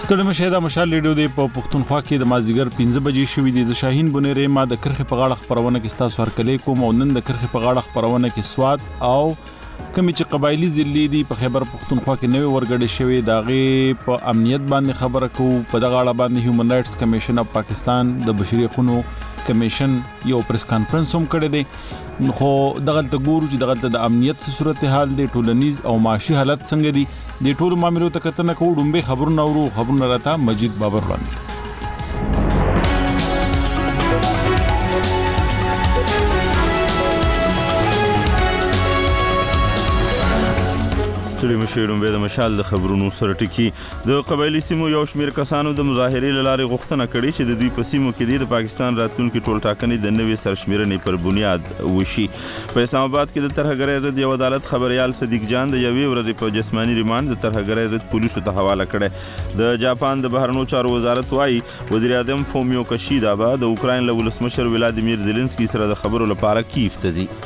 ستړي مشه د مشال ریډیو د پښتونخوا کې د مازیګر 15 بجې شوې د شاهین بنيرې ما د کرخه په غاړه خبرونه کې تاسو هرکلې کوم او نن د کرخه په غاړه خبرونه کې سواد او کمی چې قبایلی ضلع دي په خیبر پښتونخوا کې نوې ورګړې شوې داغه په امنیت باندې خبره کوو په دغه اړه باندې هیومن رائټس کمیشن اف پاکستان د بشري حقوقو کمیشن یو پریس کانفرنس هم کړی دی خو دغه ته ګورو چې دغه د امنیت صورتحال دی ټولنیز او معاشي حالت څنګه دي د ټولو معاملو ته کتنه کوو ډومبه خبرونه راته مجید بابر وړاندې ستړي مشیرون به د مشال د خبرونو سره ټکی د قبایلی سیمو یو شمیر کسانو د مظاهرې لارې غوښتنه کړې چې د دوی په سیمو کې د پاکستان راتلونکي ټول ټاکنې د نوې سرشمیرنې پر بنیاد وشي په اسلام آباد کې د طرحګرۍ ضد یو عدالت خبريال صدیق جان د یوې ورځې په جسمانی ریماند د طرحګرۍ ضد پولیسو ته حواله کړه د جاپان د بهرنیو چارو وزارت وايي وزیر اعظم فومیو کشیدا به د اوکراین له ولسمشر ولادیمیر زيلنسکي سره د خبرو لپاره کیف ته ځي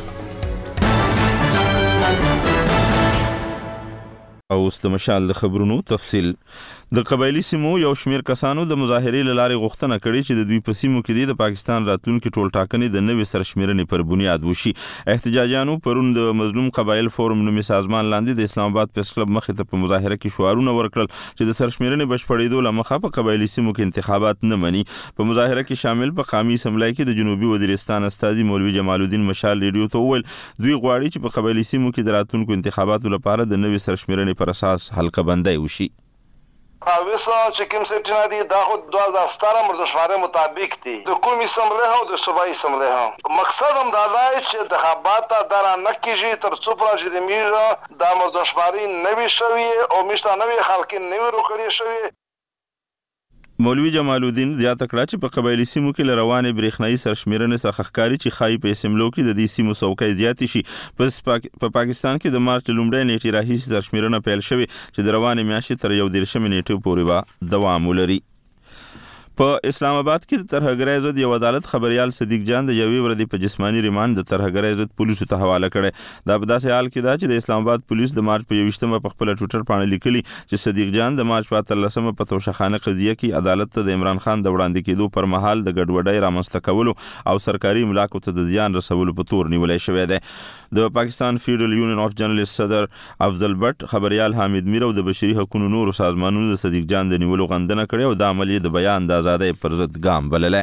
او د مشال د خبرونو تفصیل د قبایلی سیمو یو شمیر کسانو د مظاهرې لارې غوښتنه کړې چې د دوی په سیمو کې د پاکستان راتلونکي ټول ټاکنې د نوې سرشمیرنې پر بنیاد وشي احتجاجیانو پرون د مظلوم قبایل فورم نومي سازمان لاندې د اسلام آباد پریس کلب مخې ته په مظاهره کې شعارونه ورکړل چې د سرشمیرنې بشپړېدو لمخه په قبایلی سیمو کې انتخابات نه مني په مظاهره کې شامل په قومي اسمبلی کې د جنوبي وزیرستان استاذي مولوي جمال الدین مشال ریډیو ته وویل دوی غواړي چې په قبایلی سیمو کې د راتلونکو انتخاباتو لپاره د نوې سرشمیرنې پر اساس حلقه بندي وشي اوسه چې کوم سټینا دي دا خو 2017 مردشماره مطابق دي د کومي سمله او د صوبایي سمله مقصد هم دا دی چې انتخابات در نه کیږي تر څو پرځ د میږه د مردشماري نوي شوی او مشته نوي خلک نوي روکړي شوی مولوي جمال الدین زیاته کړه چې په قبایلی سیمو کې روانې برېښنايي سرشمیرنې څخه ښکاري چې خای په اسمبلو کې د دې سیمو څوکۍ زیاتې شي په پاکستان کې د مارچ لومړۍ نیټې راهیسې سرشمیرنه پیل شوې چې د روانې میاشتې تر 11 نیټې پورې به دوام ولري په اسلام آباد کې د طرحګرۍ ضد یو عدالت خبريال صدیق جان د یوې ورځې په جسمانی ریماند د طرحګرۍ ضد پولیسو ته حواله کړه دا په داسې حال کې دا چې د اسلام آباد پولیس د مارچ په 28مه په خپل ټوئیټر باندې لیکلي چې صدیق جان د مارچ په 13مه په توشخانه قضیه کې عدالت ته د عمران خان د وړاندې کېدو پر مهال د ګډوډۍ رامنځته کولو او سرکاري املاکو ته د زیان رسولو په تور نیولای شوی دی د پاکستان فیډرل یونین اف جرنالیست صدر افضل بټ خبريال حامد میر او د بشري حقوقو نورو سازمانونو د صدیق جان د نیولو غندنه کړې او د عملیې د بیان د آزادۍ پر ضد ګام بلله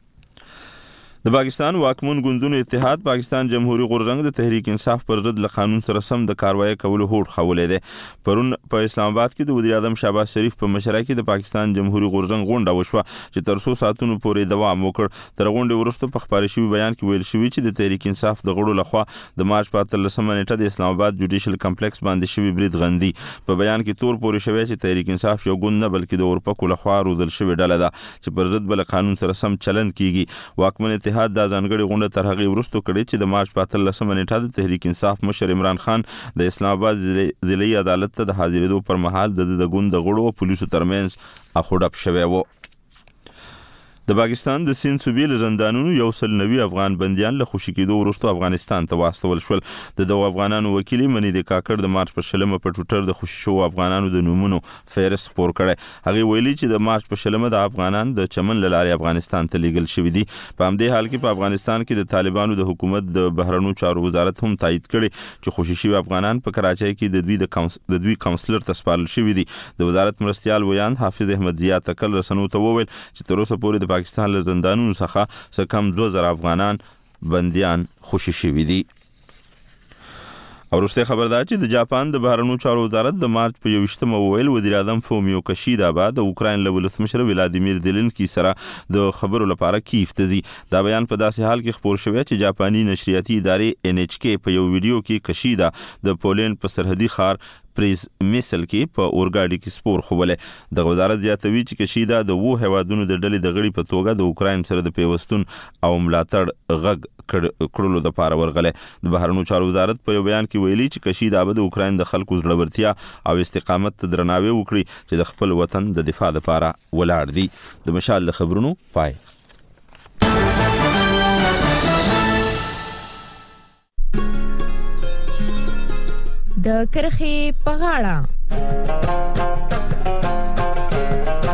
د پاکستان واکمن ګوندونو اتحاد پاکستان جمهوریت غورځنګ د تحریک انصاف پر ضد له قانون سره سم د کاروایی کولو هوډ خولې ده پرون په اسلام آباد کې د وزیر اعظم شهباز شریف په مشرۍ کې د پاکستان جمهوریت غورځنګ غونډه وشوه چې تر 100 ساعتونو پورې دوام وکړ تر غونډې وروسته په خبري شوی بیان کې ویل شوی چې د تحریک انصاف د غړو لخوا د مارچ په 13مه نیټه د اسلام آباد جوډیشل کمپلیکس باندې شوی برید غندي په بیان کې تور پورې شوی چې تحریک انصاف یو ګوند نه بلکې د اورپکو لخوا روزل شوی ډله ده چې پر ضد بل قانون سره سم چلند کیږي واکمن اتحاد د ځانګړي غونډه تر هغه وروسته کړي چې د مارچ په 13مه نیټه د تحریک انصاف مشر عمران خان د اسلام آباد ضلعي عدالت ته د حاضرېدو پر مهال د ګوند غړو او پولیسو ترمنځ اخوډپ شوی و د پاکستان د سیند صوبې له زندانونو 190 افغان بنديان له خوشي کېدو وروسته افغانستان ته واستول شول د دوه افغانانو وکیل منی د کاکړ د مارچ په 20مه په ټوئیټر د خوشي شو افغانانو د نومونو فهرست خپور کړي هغه ویلي چې د مارچ په 20مه د افغانان د چمن لارې افغانستان ته لیږل شوی دي په همدې حال کې په افغانستان کې د طالبانو د حکومت د بهرنیو چارو وزارت هم تایید کړي چې خوشي شوی افغانان په کراچۍ کې د دوی کونسلر ته سپارل شوی دي د وزارت مرستيال ویان حافظ احمد ضیا تکل رسنو ته وویل چې تر اوسه پورې د پاکستان له زندانونو څخه کم 2000 افغانان بنديان خوشي شوي دي او وروسته خبردار چې د جاپان د بهرنیو چارو وزارت د مارچ په 28مه وویل وزیر اعظم فومیو کشیدا به د اوکراین له ولسمشر ولادیمیر زيلنسکي سره د خبرو لپاره کیف ته ځي دا بیان په داسې حال کې خبر شوی چې جاپاني نشریاتي ادارې NHK په یو ویډیو کې کشیدا د پولند په سرحدي ښار پریز مثل کې په اورګاډي کې سپور خوله د وزارت زیاتوي چې کشیدا د وو هوادونو د ډلې د غړي په توګه د اوکراین سره د پیوستون او ملاتړ غږ کړلو د پاره ورغله د بهرنیو چارو وزارت په یو بیان کې ویلي چې کشیدا به د اوکراین د خلکو زړورتیا او استقامت ته درناوی وکړي چې د خپل وطن د دفاع لپاره ولاړ دي د مشال خبرونو پای د کرخې په غاړه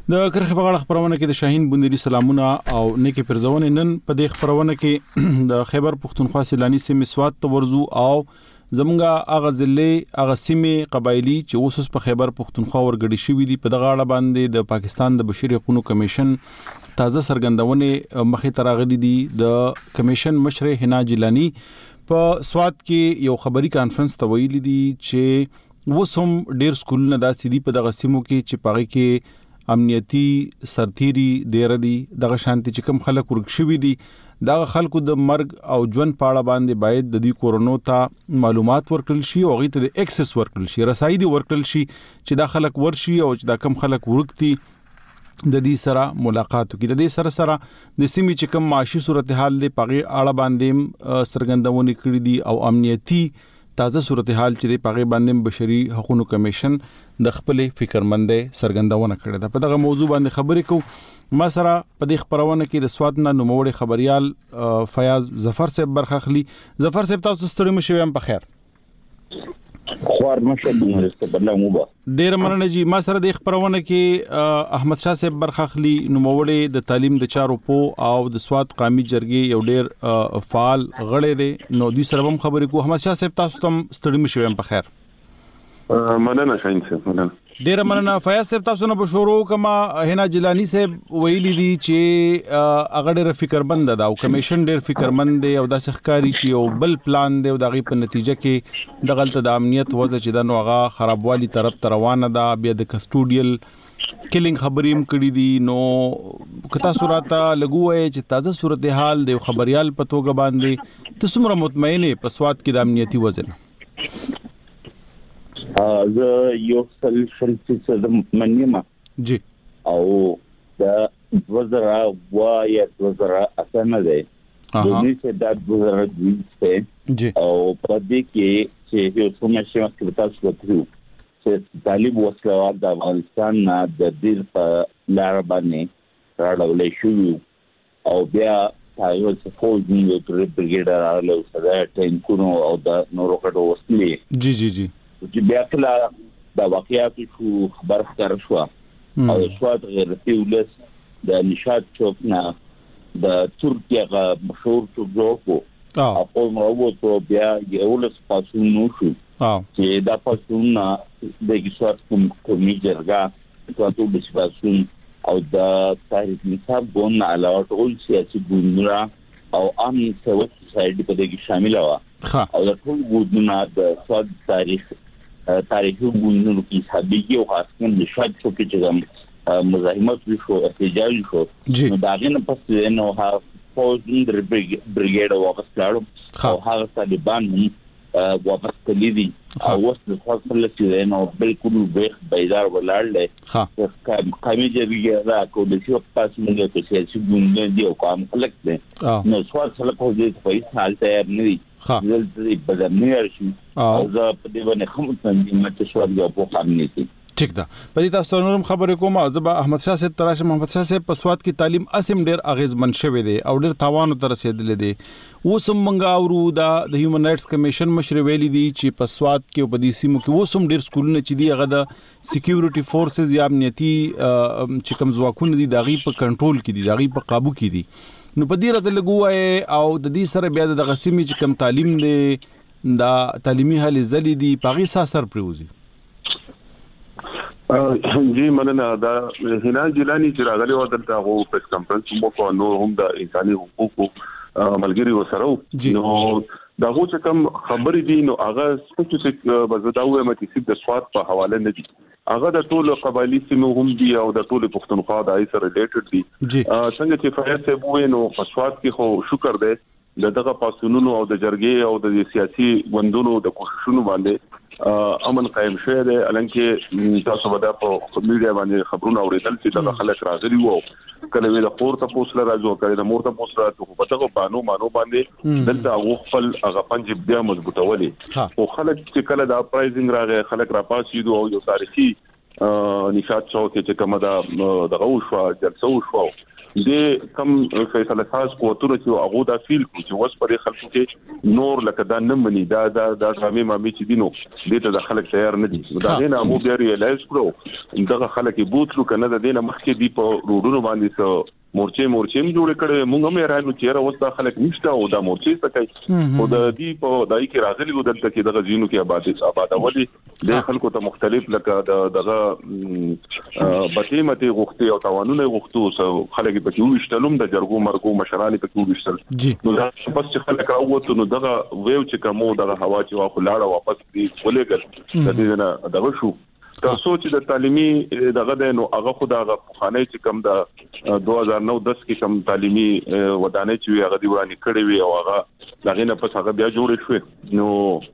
د کرخه په غاړه خبرونه کې د شاهین بندري سلامونه او نیکه پرزونه نن په دې خبرونه کې د خیبر پختونخوا سیلانی سیمې سواد ته ورزو او زمونږه اغه ضلع اغه سیمې قبایلی چې اوس په خیبر پختونخوا ورګړي شوې دي په دغه اړه باندې د پاکستان د بشري حقوقو کمیشن تازه سرګندونه مخې تراغلي دي د کمیشن مشر حنا جیلانی په سواد کې یو خبري کانفرنس ته ویلي دي چې وسم ډیر سکولونه د سیدی په دغه سیمو کې چې پاره کې امنیتي سرتيري ډیر دي دغه شانتي چې کوم خلک ورکشوي دي دغه خلکو د مرګ او ژوند پاړه باندې باید د دې کورونو ته معلومات ورکړل شي او غي ته د اکسس ورکړل شي رسایي دي ورکړل شي چې دا خلک ورشي او چې دا کم خلک ورکتي د دې سره ملاقات وکړي د دې سره د سیمې چې کوم معاشي صورتحال دی پغه اړه باندې سرګندونه کړې دي او امنیتي تازه صورتحال چې د پاغي باندې بشري حقوقو کمیشن د خپل فکرمندې سرګندونه کړې ده په دغه موضوع باندې خبرې کو ما سره په دې خبرونه کې د سواد نه نوموړي خبريال فیاض ظفر صاحب برخه اخلي ظفر صاحب تاسو ستړي مشوي هم په خیر خوار مشه د بدلا موبا ډیر مننه جی ما سره د خبرونه کې احمد شاه صاحب برخه اخلي نوموړي د تعلیم د چارو په او د سواد قومي جرګې یو ډیر فعال غړی دی نو دوی سره هم خبرې کو احمد شاه صاحب تاسو تم ستړي مشوي هم په خیر مننه شاهین صاحب مننه ډیر مننه فیاض صاحب تاسو نه بشورو کما حنا جیلانی صاحب ویلي دي چې هغه ډیر فکرمند ده او کمیشن ډیر فکرمند دی او د سخکاری چې یو بل پلان دی او دغه په نتیجه کې د غلط د امنیت وضع چې د نوغه خرابوالي طرف روانه ده بیا د کسټوډیل کلینګ خبریم کړی دي نو کتا صورت لګوي چې تازه صورتحال د خبريال په توګه باندې تاسو مطمئنه په سواد کې د امنیتي وضع زه یو څل منیمه جی او د وزرا یا وزرا اسنه ده د دې د وزرا جی او په دې کې چې یو څومره شي چې تاسو وکړو چې طالب وسله د افغانستان نه د دې په لار باندې راړولې شو او بیا تاسو څه فوج نیو تر بریګیډر راغله او سره ټینکونو او د نورو کډو وسلې جی چې بیا کله د واقعیاتو شو خبر ښکار شو او سواد غیرتي ولس د نشاط چوک نه د ترکیه مشهور چوک او په موضوع بیا یو ولس پاسونو شو چې دا پاسونه د کیسات کومي جرګه تاسو د شپاسون او د تاریخ نصاب ګون علاوه ټول سیاسي ګوندونه او عام سیاسي سوسایټي په دې کې شامل و او د ټول ګوندونو د سواد تاریخي ګوندونو کې حسابي او خاصه د شاد چوکي چې مزاحمت شو احتجاج شو نو دا غنه پس نو ها فوج د بریګیډ واپس لاړو او هغه طالبان واپس کړي دي او اوس د خپل لسیدنه او بالکل بیدار ولاړل قومي جرګه دا کوم څه پاس موږ ته سیاسي ګوند دی او کوم خلک دي نو سوال سره په دې په حال تیار نه دي دلته بدنه شي او زه په دې باندې کوم څنګه مته سوال یو په قانوني دي ټیک ده په دې تاسو نورم خبرې کوم زبا احمد شاه صاحب تراشه محمد شاه صاحب په سواد کې تعلیم اسیم ډیر اغیزمن شوی دی او ډیر تاوان تر رسیدل دي وسم منګا اورو د هیومن رائټس کمیشن مشر ویلي دي چې په سواد کې په دې سیمو کې وسم ډیر سکولونه چې دی هغه د سکیورټي فورسز یا امنیتي چې کوم ځواکونه دي دغه په کنټرول کې دي دغه په قابو کې دي نو په دې راته لګوي او د دې سره بیا د غسیمي چې کوم تعلیم دی دا تعلیمي حل زلي دي پاغي ساسر پروزي جی مننه دا حنا جیلانی چې راغلی و دلته غو پریس کانفرنس مو کو نو هم د انساني حقوقو ملګری وسره نو دا غو چې کوم خبرې دي نو هغه څه بزداوه متي د سواد په حواله نه دي هغه د ټول قبایلی سیمو هم دي او د ټول پښتونخوا د ایسر ریلیټډ دي څنګه چې فیاض صاحب وې نو په سواد کې خو شکر دی دغه پاسونونو او د جرګې او د سیاسي غوندونو د کوششونو باندې امن قائم شوی دی الانکه تاسو به په میډیا باندې خبرونه اوریدل چې د خلک راغلي وو کله وی د خور ته پوسټ راځو کله د مور ته پوسټ راځو په دغه مانو باندې دلته هغه خپل هغه پنځه بیا مضبوطولي او خلک چې کله د اپرایزینګ راغی خلک را پاسیدو او یو تاریخي نشاط شو چې کومه دغه وشو جلسه وشو د کم فیصله ساز قوتونه چې هغه دا فیل کو چې وس پر خلکو کې نور لکه دا نه مني دا ډرامې مامي چې دینو دې ته د خلک تیار نه دي دا نه مو بیا ریلایز کړو دغه خلک بوتلو کنه د دینه مخکې دی په روډونو باندې سو مورچې جوړ کړي موږ هم راځو چې راوسته خلک نشته او دا مورچې څه کوي او د دې په دای کې راغلي و دلته کې دغه ځینو کې آبادولي د خلکو ته مختلف لکه دغه بټې مته غوښتي او توانونه غوښتو خلک په کې وشتلم د جرګو مرګو مشرانې په کې وشتل نو دا بس چې خلک راووتو نو دغه ویو چې کومو دغه هوا چې واخو لاړه واپس دی ولېګل د دې نه دغه شو تاسو چې د تعلیمي دغه د نو هغه خدای خانه چې کم د 2009-10 کې کم تعلیمي ودانې چې هغه دی ورانه کړې وي او هغه دغه نه پس هغه بیا جوړ شو نو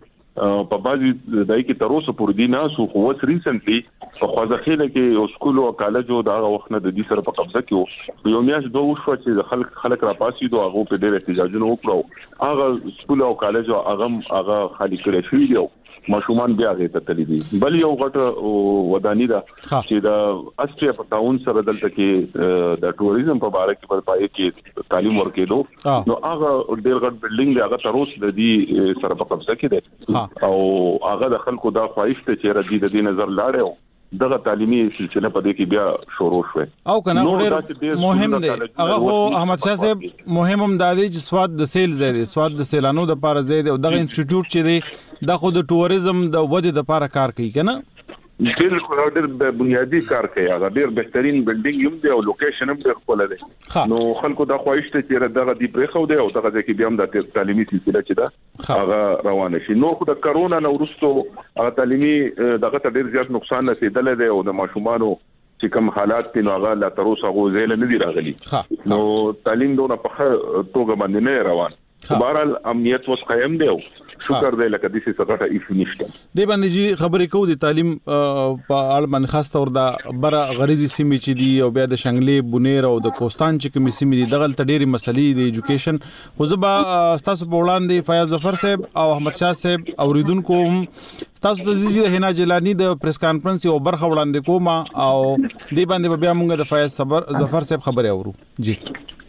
په بازي دای کې تر اوسه پور دي نه سو خو وس ریسنټلی په خوځخېله کې او سکول او کالج او دا وخت نه د دې سره په قبضه کې یو میاش دوه شو چې خلک را پاسي دوه هغه په ډېر احتجاجونه وکړو هغه سکول او کالج او هغه خالی کړی شو دی ماشومان بیا غي ته تللی دي بل یو غټه ودانی دا چې د استریا په تاون سره دلته کې د ټوریزم په اړه کې په پای کې تعلیم ورکېدو نو هغه ډېر غټ بلډینګ دی هغه تر اوسه د دې سره په قبضه کې دی او هغه د خلکو دا خواهش ته چې ردی د دې نظر لاړو دغه تعلیمي سلسله په دې کې بیا شروع شوه او کنه ډېر مهم دی هغه خو احمد شاه صاحب مهم دادی چې سواد د سیل زیاده سواد د سیلانو د پاره زیاده او دغه انسټیټیوټ چې دی د خود ټوریزم د ودې د لپاره کار کوي کنه بالکل ډېر بنیادی کار کوي هغه ډېر بهترین بلډینګ یم دی او لوکیشن هم ډېر خپل دی نو خلکو دا خواهش ته چې دغه دی پرې خو دی او دغه کې بیا هم د تعلیمي سلسله چې دا هغه روانه شي نو خو د کرونا نو وروسته تعلیمي دغه ته ډېر زیات نقصان رسیدل دی او د ماشومانو چې کوم حالات دي نو هغه لا تر اوسه غوځیل نه دي راغلي نو تعلیم دونه په توګه باندې نه روان بهرحال امنیت وس قائم دی شکر دی لکه د څه څه غټه ایشو نشته دی باندې جی خبرې کوو د تعلیم په اړه باندې خاص تور د بره غریزي سیمې چې دی او بیا د شنګلې بونیر او د کوستان چې کومې سیمې دي دغه ډېری مسلې د ایجوکیشن خو زبا تاسو په وړاندې فیاض ظفر صاحب او احمد شاه صاحب اوریدونکو تاسو د زیږی د حنا جیلانی د پریس کانفرنس او برخه وړاندې کوم او دی باندې بیا موږ د فیاض ظفر صاحب خبرې اورو جی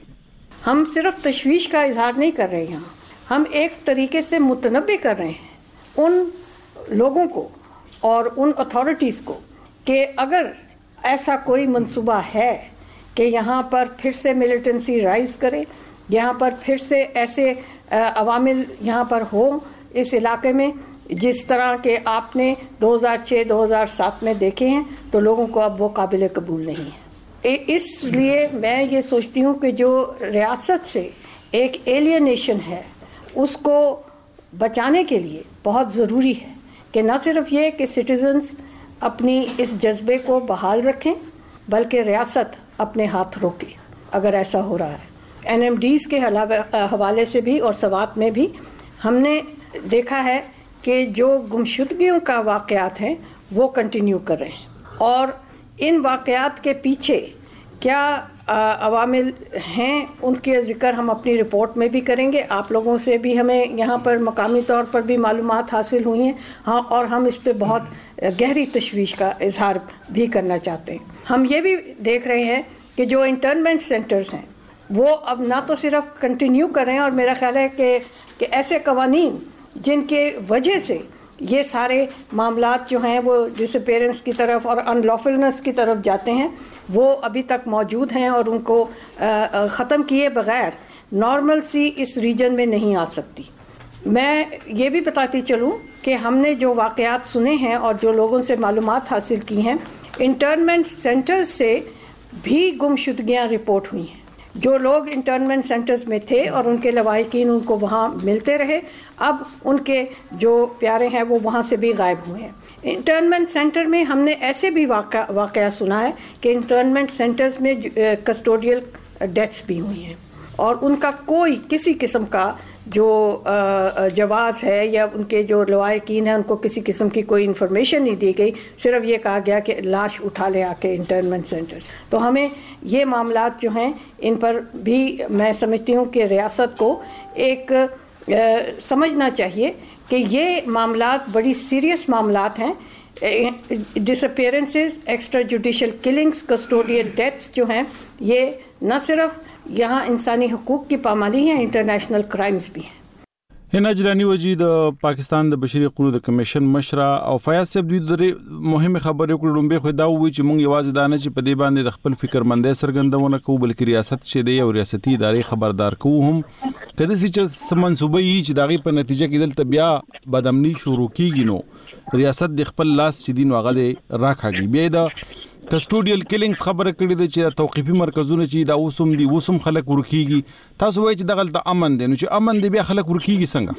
हम सिर्फ तशवीश का इजहार नहीं कर रहे हैं हम एक तरीके से मुतनब्बे कर रहे हैं उन लोगों को और उन अथॉरिटीज़ को कि अगर ऐसा कोई मंसूबा है कि यहाँ पर फिर से मिलिटेंसी राइज करे यहाँ पर फिर से ऐसे अवामिल यहाँ पर हो इस इलाके में जिस तरह के आपने 2006-2007 में देखे हैं तो लोगों को अब वो काबिल कबूल नहीं है इसलिए मैं ये सोचती हूँ कि जो रियासत से एक एलियनेशन है उसको बचाने के लिए बहुत ज़रूरी है कि न सिर्फ ये कि सिटीजन्स अपनी इस जज्बे को बहाल रखें बल्कि रियासत अपने हाथ रोके अगर ऐसा हो रहा है NMDs के हवाले से भी और सवात में भी हमने देखा है कि जो गुमशुदगियों का वाक़यात हैं वो कंटिन्यू कर रहे हैं और इन वाक़यात के पीछे क्या अवामिल हैं उनके ज़िक्र हम अपनी रिपोर्ट में भी करेंगे आप लोगों से भी हमें यहाँ पर मकामी तौर पर भी मालूमात हासिल हुई हैं हाँ और हम इस पे बहुत गहरी तशवीश का इजहार भी करना चाहते हैं हम ये भी देख रहे हैं कि जो इंटर्नमेंट सेंटर्स हैं वो अब ना तो सिर्फ कंटिन्यू कर रहे हैं और मेरा ख्याल है कि ऐसे कवानीन जिनके वजह से ये सारे मामलात जो हैं वो डिसअपीयरेंस की तरफ और अनलॉफुलनेस की तरफ जाते हैं वो अभी तक मौजूद हैं और उनको ख़त्म किए बगैर नॉर्मल सी इस रीजन में नहीं आ सकती मैं ये भी बताती चलूँ कि हमने जो वाक़यात सुने हैं और जो लोगों से मालूमात हासिल की हैं इंटर्नमेंट सेंटर्स से भी गुमशुदगियाँ रिपोर्ट हुई हैं जो लोग इंटर्नमेंट सेंटर्स में थे और उनके लवाहिकीन उनको वहाँ मिलते रहे अब उनके जो प्यारे हैं वो वहाँ से भी गायब हुए हैं इंटर्नमेंट सेंटर में हमने ऐसे भी वाक़या सुना है कि इंटर्नमेंट सेंटर्स में कस्टोडियल डेथ्स भी हुई हैं और उनका कोई किसी किस्म का जो जवाज़ है या उनके जो लवाहिकीन हैं उनको किसी किस्म की कोई इन्फॉर्मेशन नहीं दी गई सिर्फ ये कहा गया कि लाश उठा ले आके इंटर्नमेंट सेंटर्स तो हमें ये मामलात जो हैं इन पर भी मैं समझती हूँ कि रियासत को एक समझना चाहिए कि ये मामलात बड़ी सीरियस मामलात हैं disappearances, extra judicial killings, custodial deaths जो हैं ये न सिर्फ यहाँ इंसानी हकूक़ की पामाली है, इंटरनेशनल क्राइम्स भी हैं। هنا جلانی وجی د پاکستان د بشري حقوقو د کمیشن مشره او فیاض صاحب دوی د مهمه خبرې کړې لومبه خو دا وی چې مونږ یوازې دانه چې په دې باندې د خپل فکرمندۍ سرګندونه کوو بلکې ریاست چې دی او ریاستي ادارې خبردار کوو هم کله چې سمنصوبه یي چې دغه په نتیجه کې دلته بیا بدامني شروع کیږي نو ریاست د خپل لاس چې دین وغه راکاږي بیا د کسټوډیل کیلینګز خبره کړې ده چې توقيفي مرکزونه چې دا اوسم دي وسم خلک ورکیږي تاسو وایي چې دغه امن دي نو چې امن دي بیا خلک ورکیږي څنګه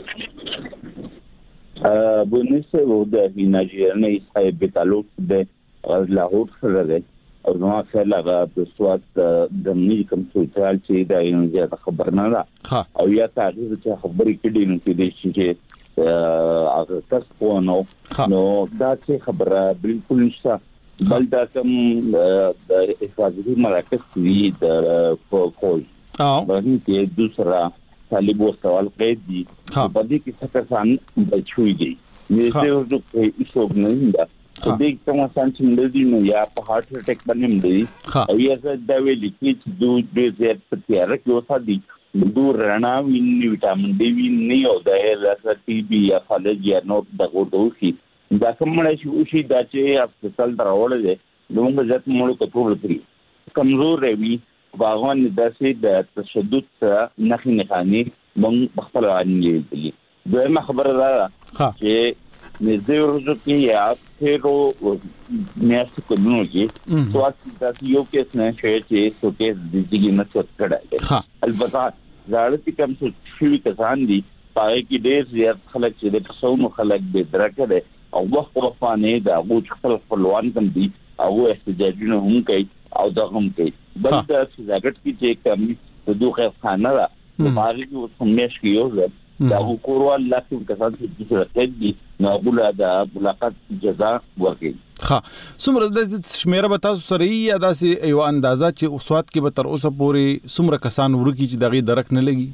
بونیسه و د نایجیریا صاحب تعلق د لاهور سره ده او نو خلک د سواد د نی کوم سوچال چې دا یو ځای خبر نه ده او یا تاسو چې خبرې کړي نو چې هغه تاسو نو دا چې خبره بالکل نشته بل دا کوم د حفاظتي مراکز دي د فوج باندې کې دوسرا طالب او سوال قید دي په دې کې څه کسان بچوي دي نو زه د ایسوب نه دا په دې کوم څه چې ملي نو یا په هارت اٹیک باندې ملي او یا زه دا ویل چې د زیات پتیار کې اوسه دي دور رڼا ویني وټامین ډي ویني او د لاسه ټي بي یا فالج یا نو د غوډو دا کومه شي دا چې هسپتال دراوړل دي نو موږ ځکه موږ ته ټول کړی کمزور وي باغون داسې د تشدد نه خنخاني موږ خپل باندې دي دغه خبره ده چې نزدې ورځو کې یا پیرو میاشت کومو کې سوات د یو کیس نه چې څو کیس د دې نه څه کړه البته ځاړتي کوم څه شي کسان دي پای کې ډېر زیات خلک چې د تصوم خلک به درکه او وخت وفانه دا غوښ خپل خپلوان کوم دي او احتجاجونه هم کوي او دا هم کوي بل دا ځاګټ کې چې کوم د دوه خانه را ماري او سمېش کې یو دا کوروا لکه کسان چې راځي دي نو بوله دا ملاقات جزا ورکړي څومره د شمیره به تاسو سره یې داسې یو اندازه چې اوسوات کې به تر اوسه پورې څومره کسان ورکی چې دغه درک نه لګي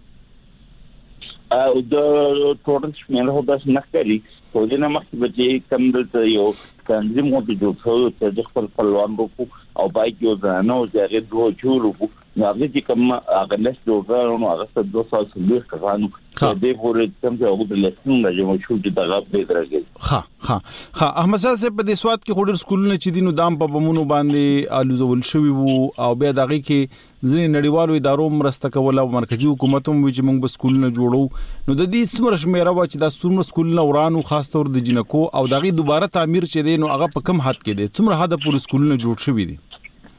او د ټوټل شمیره هدا نه کوي خو دې نه مخکې چې کم دلته یو تنظیم مو جوړ شو چې خپل خپلوان وکړو او پای کې ځانو چې هغه دوه جوړو نو هغه چې کوم هغه نش جوړ نو هغه څه 200 کسانو دې پورې کوم چې هغه د لسنو راځي شو چې دا غو دې درګي احمد صاحب په دې سواد کې خوري سکولونه چې دینو دام په بمونو باندې الوزول شوی وو او بیا دغه کې ځینې نړیوالو ادارو مرسته کوله او مرکزی حکومت هم چې موږ به سکولونه جوړو نو د دې څومره شمیره و چې د څومره سکولونه ورانو خاص تور د جنکو او دغه دوباره تعمیر چې دی نو هغه په کم حد کې دي څومره حد پورې سکولونه جوړ شوی دي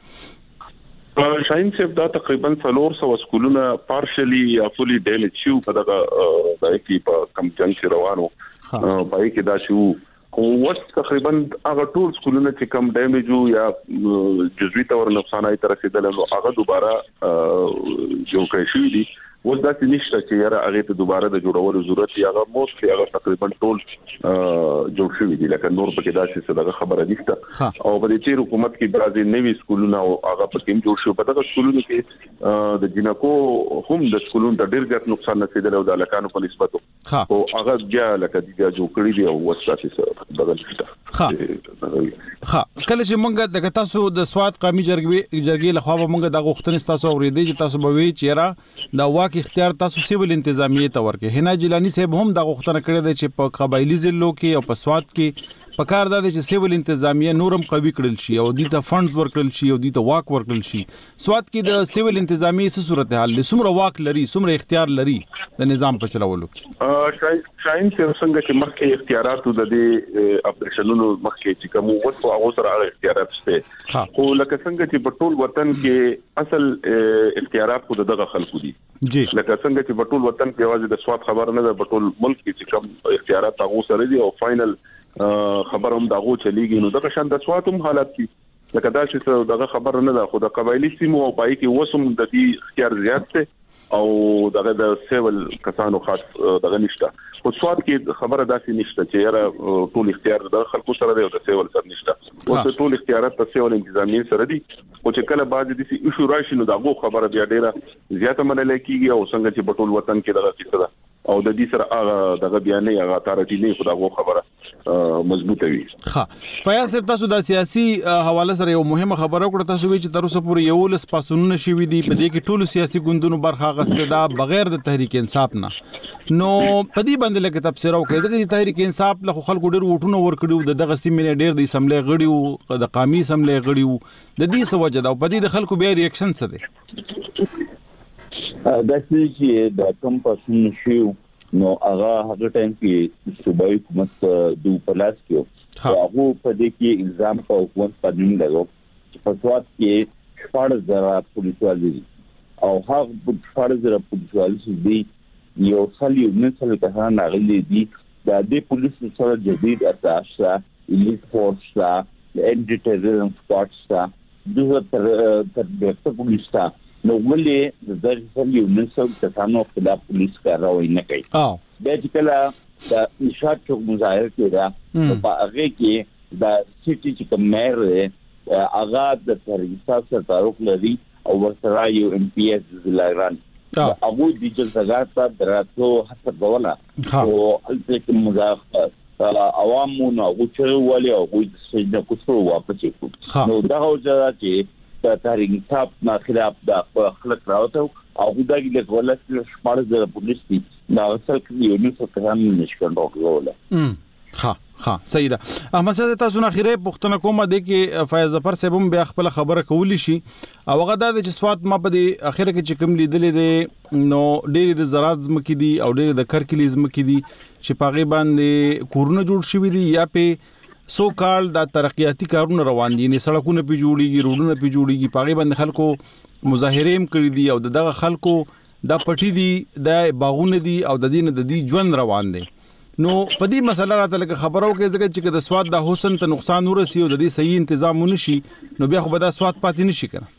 شاهین صاحب دا تقریبا 400 سکولونه پارشلی یا فولي ډیمیج شو په دغه کې په کم جنګ روانو پای کې دا شو وڅ تقریبا هغه ټول سکولونه چې کم ډیمیج یا جزوی تور نقصانای تر رسیدل نو هغه دوباره جوړ کړی شو دي ول دا چې نشته چې یاره هغه ته دوباره د جوړولو ضرورت یې هغه موستلی هغه تقریبا ټول جوړ شوی دي لکه نور پکې داسې څه دغه خبره نشته او په دې چې حکومت کې بعضي نوي سکولونه او هغه پکې جوړ شو په دغه سکولونو کې د جنکو هم د سکولونو ته ډیر زیات نقصان رسیدل او د لکانو په نسبت او هغه بیا لکه دغه جوړ کړی دی او وساتې بدل شته کله چې مونږ د تاسو د سواد قومي جرګې لخوا مونږ د غوښتنې تاسو اوریدي چې تاسو به وی چیرې دا واک اختیار تاسو سیول انتظامیه ته ورکه هنا جیلانی صاحب هم د غوښتنه کړې ده چې په قبایلی ضلعو کې او په سواد کې پکار ده چې سیول انتظامیه نورم قوي کړل شي او د ته فندز ورکړل شي او د ته واک ورکړل شي سواد کې د سیول انتظامیه څه صورتحال لسمره واک لري سمره اختیار لري د نظام په چلولو کې شاین څنګه چې مخکې اختیارات د دې اپریشنونو مخکې چې کوم وڅو هغه سره اختیارات شته خو لکه څنګه چې په ټول وطن کې اصل اختیارات خو دغه خلکو دي جی لکه څنګه چې په ټول وطن کې واځي د سواد خبر نه ده په ټول ملک کې چې کوم اختیارات هغه سره دي او فائنل خبر هم دغه چلیږي نو دغه شان د سواد هم حالت کې لکه دا چې دغه خبر نه ده خو د قبایلی سیمو او پای کې وسم د دې اختیار زیات ته او دغه د سیول کسانو خاص دغه نشته خو سواد کې خبره داسې نشته چې یاره ټول اختیار د خلکو سره دی او د سیول سره نشته او ټول اختیارات د سیول انتظامی سره دي او چې کله بعض د ایشو راشي نو دغه خبره بیا ډیره زیاته منل کیږي او څنګه چې په ټول وطن کې دغه څه ده او د دې سره هغه دغه بیانې هغه اتارټی نه خداغو خبره مضبوطه وي. ها فیاض صاحب تاسو د سیاسي حواله سره یو مهمه خبره وکړه. تاسو وی چې تر اوسه پورې یو لس پاسونونه شوي دي په دې کې ټولو سیاسي ګوندونو برخه غسته ده بغیر د تحریک انصاف نه. نو په دې باندې لکه تفسیر وکړئ ځکه چې تحریک انصاف له خلکو ډېر وټونه ورکړي د دغه سیمې ډېر د اسمبلی غړي او د قومي اسمبلی غړي د دې څه وجه ده او په دې د خلکو بیا ریاکشن څه دی؟ دا چې د کوم پاسون شو نو هغه ټایم کې صوبایي حکومت د پلاس کې هغه په دې کې الزام په حکومت باندې لګو چې په سواد کې شپږ زره پولیسوالي او هغه شپږ زره پولیسوالي دي یو خالي مثال ته ناغلي دي د دې پولیسو سره جديد اساسا الیټ فورس دا انټي ټیرریزم سکواډ دا تر بیرته پولیس تا نو ولې د ځل یو مثال ته نو خلاف پولیس کاروي نه کوي. د کله د نشاط چوک مظاهره کړه په هغه کې د سټي چې کومر هغه د تاریخ سره تعلق لري او ورسره یو ام پی ایس زلایران هغه د جلسات ته دراتو حتی کوله او البته مظاهره عوامو نو غوښتل ولې او د کوڅو واپس کړو. نو دا هوځه چې د تحریک انصاف نه خلاف د خلک راوته او دا کې د ولس شپږ زره پولیس دي نو اصل کې یو څه کاران نشکن راغله. ها صحیح ده. احمد صاحب تاسو نه اخیره پښتنه کومه د کې فیاض ظفر صاحب هم بیا خپل خبره کولی شي او هغه د چې سواد ما په دې اخیره کې چې کوم لیدلې دي نو ډېر د زراعت زمکې دي او ډېر د کرکلی زمکې دي چې پاغي باندې کورونه جوړ شوي دي یا په سو کال د ترقیاتی کارونه روان دي نه سړکونه پی جوړیږي روډونه پی جوړیږي پاغي باندې خلکو مظاهره هم کړی دي او دغه خلکو د پټی دي د باغونه دي او د دین د دې ژوند روان دي. نو په دې مسله راته لکه خبرو کې ځکه چې د سواد د حسن ته نقصان ورسي او د دې صحیح تنظیم ونشي نو بیا خو به دا سواد پاتې نشي کنه.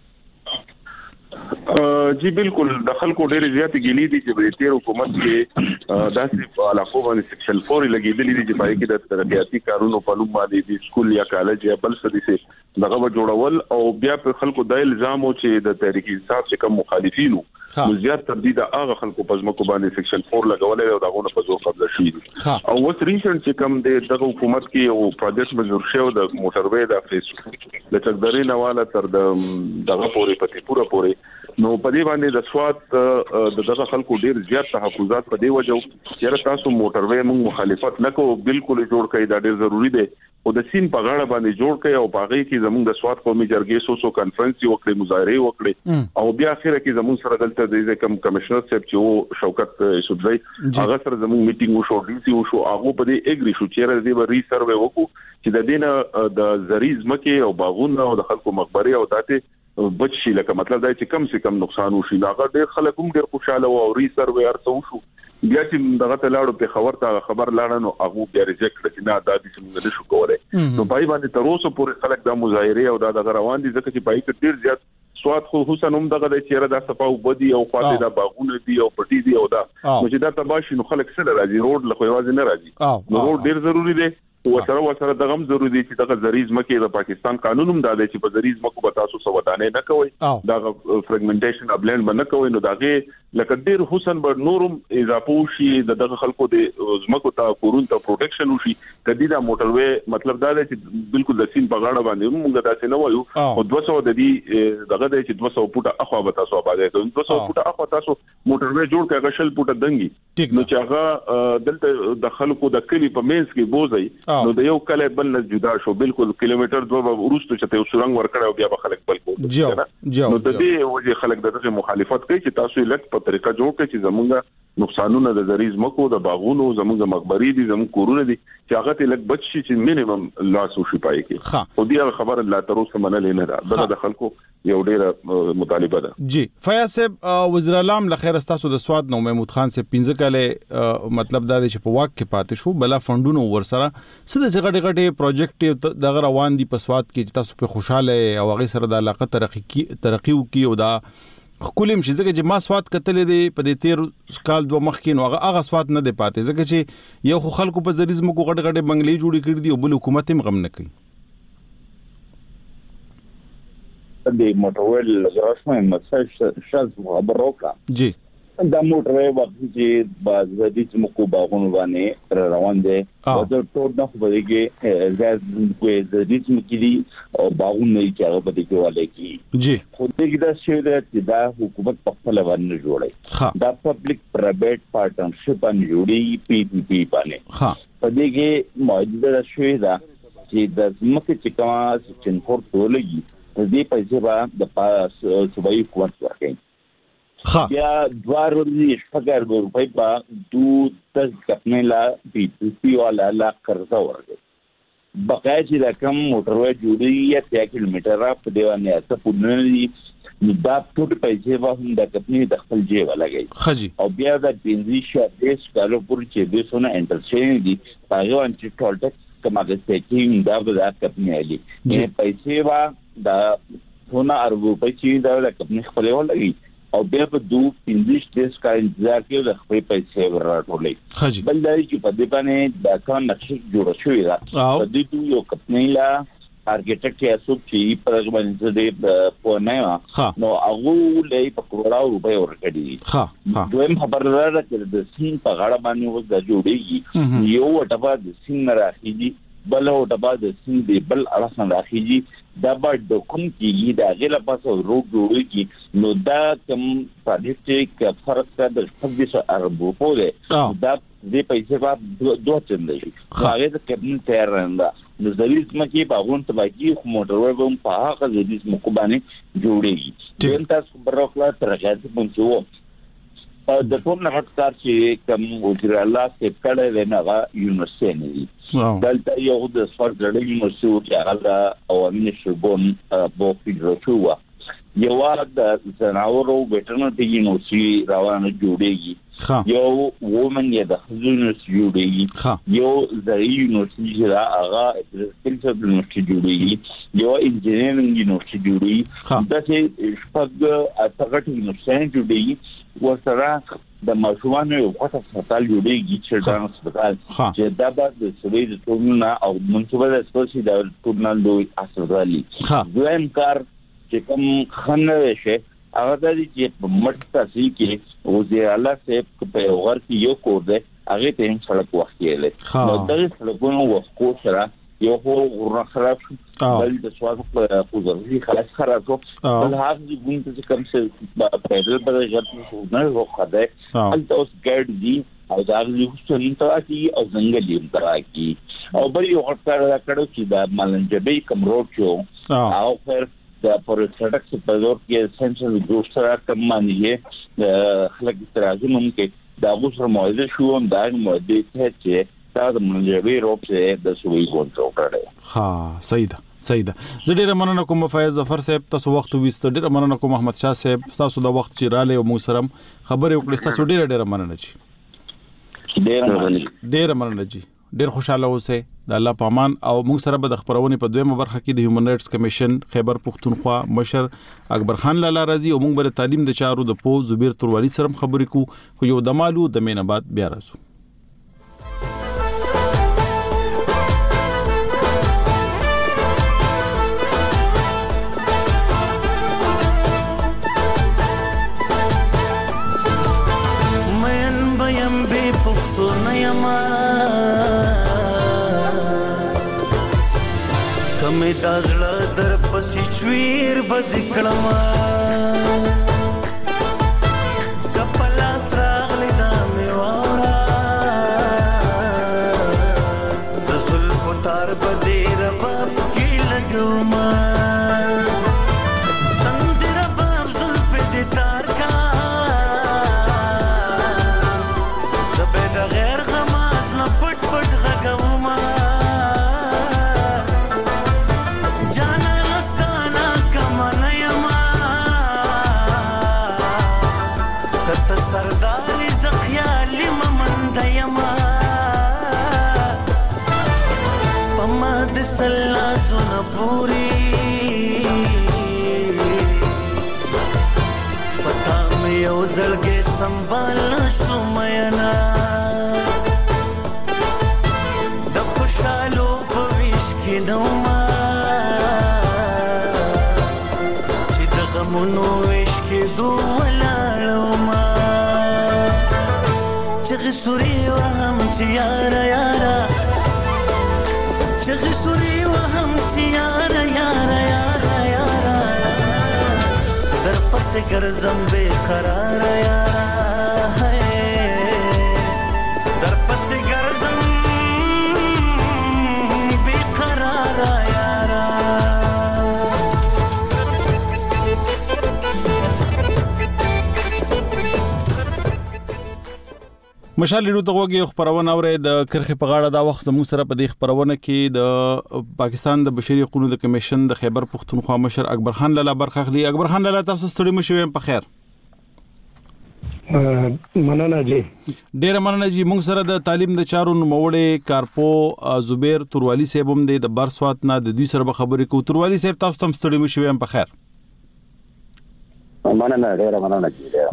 جی بالکل د خلکو ډېر زیات ګیلې دي چې د تیر حکومت کې داسې علاقو باندې سیکشن 4 لګیدلې دي چې پای کې د ترقیاتی کارونو په لوم باندې د سکول یا کالج یا بل څه دي دغه جوړول او بیا په خلکو د الزام او چې د تحریک انصاف چې کوم مخالفینو زیات تردید هغه خلکو په ځمکو باندې سیکشن 4 لګولې او دغه په زور قبضه شوی دي او اوس ریسنت چې کوم د حکومت کې یو پروجیکټ منظور شو د موټروي د فیس د چکدرې نواله تر دغه پورې پتی پورا پورې نو په دې باندې د سواد دغه خلکو ډیر زیات تحفظات په دې وجو چې تاسو موټروي موږ مخالفت نکو بالکل جوړ کړئ دا ډیر ضروری دی او د سین په غاړه باندې جوړ کړئ او باغې کې زموږ د سواد قومي جرګې سو کانفرنس وکړي مظاهره وکړي او بیا اخیره کې زموږ سره دلته د کوم کمشنر صاحب چې شوکت یوسفزئی هغه سره زموږ میټینګ وشو ډی سی وشو هغه په دې اګری شو چې راځي به ری سروې وکړو چې د دینه د زریز مکه او باغونه او د خلکو مقبره او داته بچ شي لکه مطلب دا چې کم سے کم نقصان وشي هغه ډېر خلک هم ډېر خوشاله او ری سروې ارته وشو بیا چې دغه تلاړو په خبر لاړ نو هغه بیا ریجکټ کړ چې نه دا د څنګه نشو کولای نو پای باندې تر اوسه پورې خلک د مظاهره او د روان دي ځکه چې پای کې ډېر زیات سواد خو حسن هم دغه د چیرې د صفاو بدی او خاطر د باغونه دي او پټي دي او دا چې دا تباشي نو خلک سره راځي روډ له خوازي نه راځي نو روډ ډېر ضروری دی وسره دغه هم ضروری دي چې دغه زریز مکه د پاکستان قانون هم دا دی چې په زریز مکو به تاسو سو ودانې نه کوي دا فرګمنټیشن ابلند باندې کوي نو داغه لکه ډیر حسن بر نورم اضافه شي دغه خلکو د زمکو ته کورون ته پروټیکشن وشي کدي دا موټروي مطلب دا دی چې بالکل د سین په غاړه باندې موږ داسې نه وایو او 200 د دې دغه دی چې 200 فوټه اخوا به تاسو آباد کوئ 200 فوټه اخوا تاسو موټروي جوړ کړئ غشل فوټه دنګي نو چې هغه دلته د خلکو د کلی په مینس کې بوزي نو د یو کله بل نه جدا شو بالکل کیلومتر دوه ورستو چې ته سورنګ ورکړ او بیا به خلک بل کو نو د دې وجه خلک دغه مخالفت کوي چې تاسو لک په طریقه جوړ کړئ چې زمونږ نقصانونه د زریز مکو د باغونو زمونږ مقبري دي زمونږ کورونه دي چې هغه ته لک بچ شي چې مینیمم لاس وشي پای کې او دې خبره لا تر اوسه منل نه ده د خلکو یو ډیره مطالبه ده. جی فیاض صاحب وزیر اعظم لخر استاسو د سواد نو محمود خان سے 15 کاله مطلب دا چې په واک کې پاتې شو بلا فندونو ورسره سده غټي غټي پروجیکټ دغه روان دي په سواد کې چې تاسو په خوشاله او هغه سره د علاقه ترقی وکي او دا خپلم شي ځکه چې ما سواد کتلې دي په دې 13 کال دوه مخکې نو هغه سواد نه دی پاتې ځکه چې یو خلکو په زریزم کو غټ غټ بنگلې جوړې کړې دي او بل حکومت هم غم نه کوي د موټروي لګراشمه مساج شاز خبروکا جی دا موټر وخت چې باز د دې مکو باغونو باندې روان دي او د ټول نه خو به کې زاد کوی د دې مکې او باغونه چې هغه به کې والي کی جی خو دې دا چې دا حکومت په خپل باندې جوړي دا پبلک پرایویټ پارټنرشپ باندې جوړي پی پی باندې په دې کې موجوده شوی دا چې د مکه چې کومه چې فور ټولګي په دې پیسې به د پاس صوبایي حکومت ورکړي بیا 2 شپږ روپۍ په 10 کپنه لا پی پی والا لا قرض ورکړي بقای چې د کم موټروي جوړي یا 3 کیلومتر په دیوانه اسه پونلي دا ټول پیسې به هم د کپنې د خپل جیب لګي او بیا د 15 کالو پورې چې د سونه انټرچینج دي هغه ان چې ټول ټکس کماګه چې دا به د کپنې علي نه پیسې وا دا ونه اربو پیسې دا د کپنې خپل ولګي او بیا په 2-3 کا انتظار کې د خپل پیسې ورټولې بل دا چې په دې باندې د کان نقشې جوړ شوې ده په دې یو کپنې لا ارکیټیکټ یې اسوب چې په باندې د پونه نو هغه لې په کروڑو روپے ورکړي دویم خبردار چې د سین په غاړه باندې وځي جوړيږي یو وټبا د سین راخيږي بل وټبا د سین دی بل اړه راخيږي دا به کوم کیږي دا غیر پاسو روډ جوړيږي نو دا کوم پروجیکټ کې فرق د 26 ارب روپے دا دې پیسې په دوه چنده شي هغه د کېبن تیار راندا د زریز مکه باغون تباکی موټروي به په هغه زریز مکو باندې جوړيږي دین تاسو برخلا ترغاز پونچو د ټول نه هټکار چې کوم وزیر الله څخه کړه نه یونیورسيټي نه دلته یو د سپورټ یونیورسيټي چې هغه او منشبون بو فیډراتوا یو د زناورو ویټرنری یونیورسيټي روانه جوړيږي یو وومن یا د یونیورسيټي جوړيږي یو د یونیورسيټي هغه سپیشل یونیورسيټي جوړيږي یو انجینرینګ یونیورسيټي جوړيږي دا چې شپږ اتغټ یونیورسيټي جوړيږي ورسره د ماشومان یو خاصه هسپتال جوړیږي چې دا هسپتال چې دا د سوي د ټولنه او منصوبه د سپورتي د ټولنه لوی هسپتالي دویم کار چې کوم خنوي شي هغه د دې په مټ تاسو کې وزیر اعلی صاحب په وغیر کې یو کور دی هغه ته سړک وختیله نو د سړکونو وښکو سره یو ورو خراب بل د سواد په خوځري خلاص خراب شو بل هغه د ګونته چې کوم څه پیدل په ځای نه وخته الته اوس ګډ دي او دا یو څه انتراکي او ځنګلي انتراکي او بل یو خطر راکړو چې د مالنجبي کوم روډ شو او پر د پروسټک په دور کې سنټرل ګروپ سره کوم باندې خلک ترازم کې دا اوسره موجوده شو هم دا موجوده چې دا د منځوي روپ څخه د سوي کنټرول کړي صحیح ده زه ډیره مننه کوم فیض ظفر صاحب تاسو وخت وست ډیره مننه کوم احمد شاه صاحب تاسو د وخت چې رااله او موږ سره خبرې وکړې تاسو ډیره مننه ډیره مننه جی ډیر خوشاله اوسئ د الله په امان او موږ سره به د خبرونه په دویمه برخه کې د هیومن رائټس کمیشن خیبر پختونخوا مشر اکبر خان لالا رازي او موږ به تعلیم د چارو د پو زبیر تروالي سره خبرې کو خو یو د مالو د مینبات بیا راځو کمه دازړه در پسې چویر بد کړما کپلا سراغلی دا میوارا د زلف تار بدیر باب کې لګوما تندر باب زلف دې تار کا زبې د غیر غماز نه پټ پټ غګوما جانا مستانا کمانا یما کت سرداری زخیالی ممند یما پما دسلا زون پوری پتا میں یو زلگے سنبھالنا شو مینا د خوشالو پویش کی نوما منو عشق دو ولاړو ما چغې سوري وهم چې یارا یارا چغې سوري وهم چې یارا یارا یارا یارا در پس ګرځم بے قرار یارا در پس ګرځم بے قرار یارا مشال لرو ته وګي خبرونه اوري د کرخه په غاړه دا وخت زموږ سره په دې خبرونه کې د پاکستان د بشري حقوقو د کمیشن د خیبر پختونخوا مشر اکبر خان لاله برخه اخلي. اکبر خان لاله تاسو ستړي مشوي په خیر. مننه جی. ډیر مننه جی. موږ سره د تعلیم د چارو نوموړی کارپو زبیر توروالی صاحب هم د برسوات نه د دوی سره خبرې کوو. توروالی صاحب تاسو تم ستړي مشوي په خیر. مننه ډیر مننه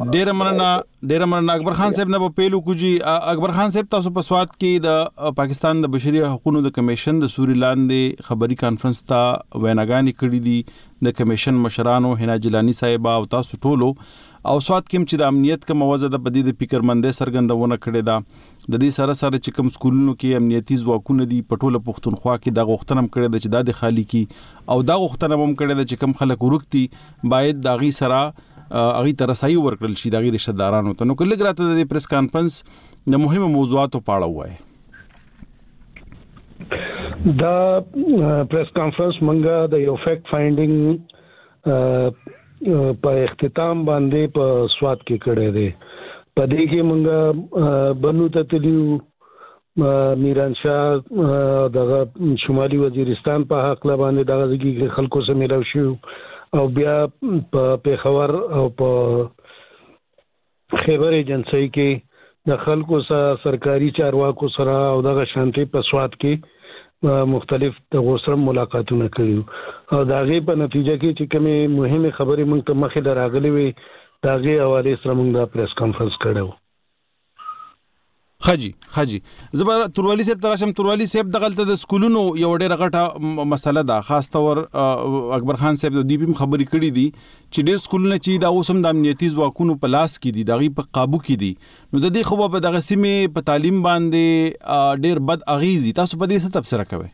اکبر خان صاحب نه په پیلو کوجی. اکبر خان صاحب تاسو په سواد کې د پاکستان د بشري حقوقو د کمیشن د سوري لاندې خبري کانفرنس ته ویناګانی کړې دي د کمیشن مشرانو حنا جیلانی صاحب او تاسو ټولو او سواد کې چې د امنیت کوم وضع د بدی د فکرمندۍ سرګندونه کړې ده د دې سره سره چې کوم سکولونو کې امنیتي ځواکونه دي پټوله پختونخوا کې د غوښتنم کړې ده چې د خالی کی او د غوښتنم هم کړې ده چې کوم خلک ورکتي باید داغي سره اغي ترسایي ورکړل شي دغه رشتہ دارانو ته. نو کله ګراته د پریس کانفرنس د مهمه موضوعاتو په اړه وایي. دا پریس کانفرنس منګه د یو فیکټ فایندینګ په اختتام باندې په سواد کې کړه دي. په دې کې منګه بنو ته تلیو میران شاه دغه شمالي وزیرستان په حق لا باندې دغه ځکه خلکو سره ملاو شو او بیا په پیښور او په خیبر ایجنسی کې د خلکو سره سرکاري چارواکو سره او دغه شانتي په سواد کې مختلف د غوسرم ملاقاتونه کړیو او داغه په نتیجه کې چې کومه مهمه خبرې موږ ته مخې دراغلي وي داغه حواله سره موږ د پریس کانفرنس کړو. خاجي زبر توروالی صاحب تراشم. توروالی صاحب دغلت د سکولونو یو ډېر غټه مسله ده خاص تور اکبر خان صاحب د دې په خبرې کړې دي چې ډېر سکولونه چې دا اوسم د امنیتي ځواکونو په لاس کې دي دغه په قابو کې دي نو د دې خو په دغه سیمه په تعلیم باندې ډېر بد اغیزي. تاسو په دې څه تفسیر کوئ؟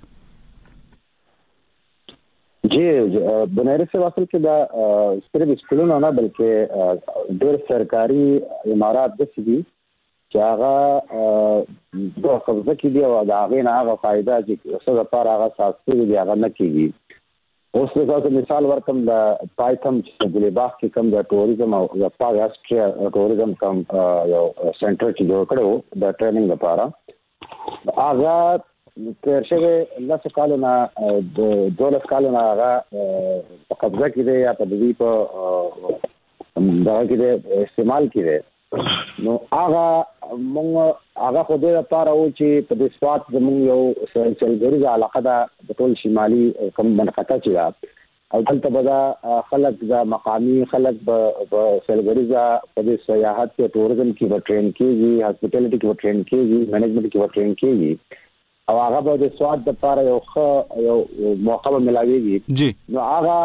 جی بنیری سے واصل کې دا صرف سکولونه نه بلکې ډېر سرکاري امارات د سړي چې هغه د قبضه کې دی او دا هغه نه هغه فائدہ چې څه لپاره هغه ساتي دی هغه نه کیږي. اوس لکه مثال ورکم د پایتم چې د ګلیباغ کې کوم د ټوریزم او د پاګاستریا ټوریزم کوم یو سنټر چې جوړ کړو د ټریننګ لپاره هغه تر شوه لاسه کالونه د 12 کالونه هغه په قبضه کې دی یا په دې په دا کې استعمال کړي. نو هغه خو دې لپاره و چې په دې سواد زموږ یو سلګریزه علاقه ده د ټول شمالي کوم منطقه چې ده او دلته به دا خلک دا مقامي خلک به سلګریزه په دې سیاحت کې ټوریزم کې به ټرین کېږي هاسپټالټي کې به ټرین کېږي منیجمنت کې به ټرین کېږي او هغه به د سواد لپاره یو موقع ملاويږي. نو هغه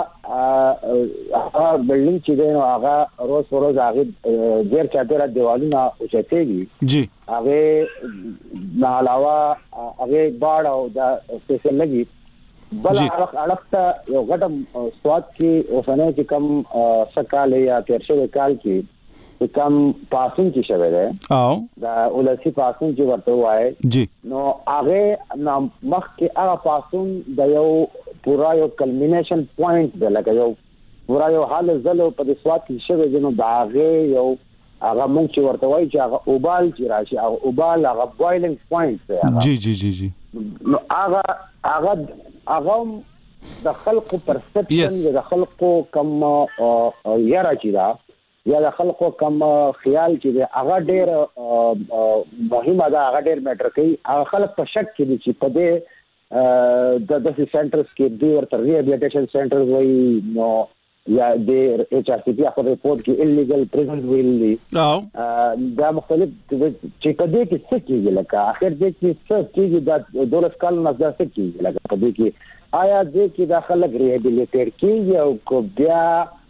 بلډینګ چې دی نو هغه روز هغه ډیر چاپیره دیوالونه اوچتېږي هغه نه علاوه هغه باړ او دا څه لګي بل اړخته یو غټم سواد کې اوسنه چې کم سکال یا 13 کال کې کم پاسون چې شوه ده او دا ولسی پاسون چې ورته وای نو هغه مخ کې هغه پاسون د یو پورا یو کلمینیشن پوینټ ده لکه یو پورا یو حال زلو په سواد کې شوه نو دا هغه یو هغه مونږ چې ورته وای چې هغه اوبال چې راشي هغه اوبال هغه بویلینګ پوینټ ده جی نو هغه د خلقو پرسپشن د خلقو کم یاره چې دا یا د خلکو کم خیال چې هغه ډېر مهمه ده هغه ډېر میټر کوي. هغه خلک په شک کې دي چې په دې د سنټرز کې دوی ورته ریهابلیټیشن سنټرز وایي نو یا د ایچ آر سی پی په ریپورت کې ایلیګل پریزنز ویلي دا مختلف چې په دې کې څه کېږي لکه اخر دې کې څه کېږي دا 12 کال نه څه کېږي لکه په دې کې آیا دې کې دا خلک ریهابلیټیټ کېږي او کو بیا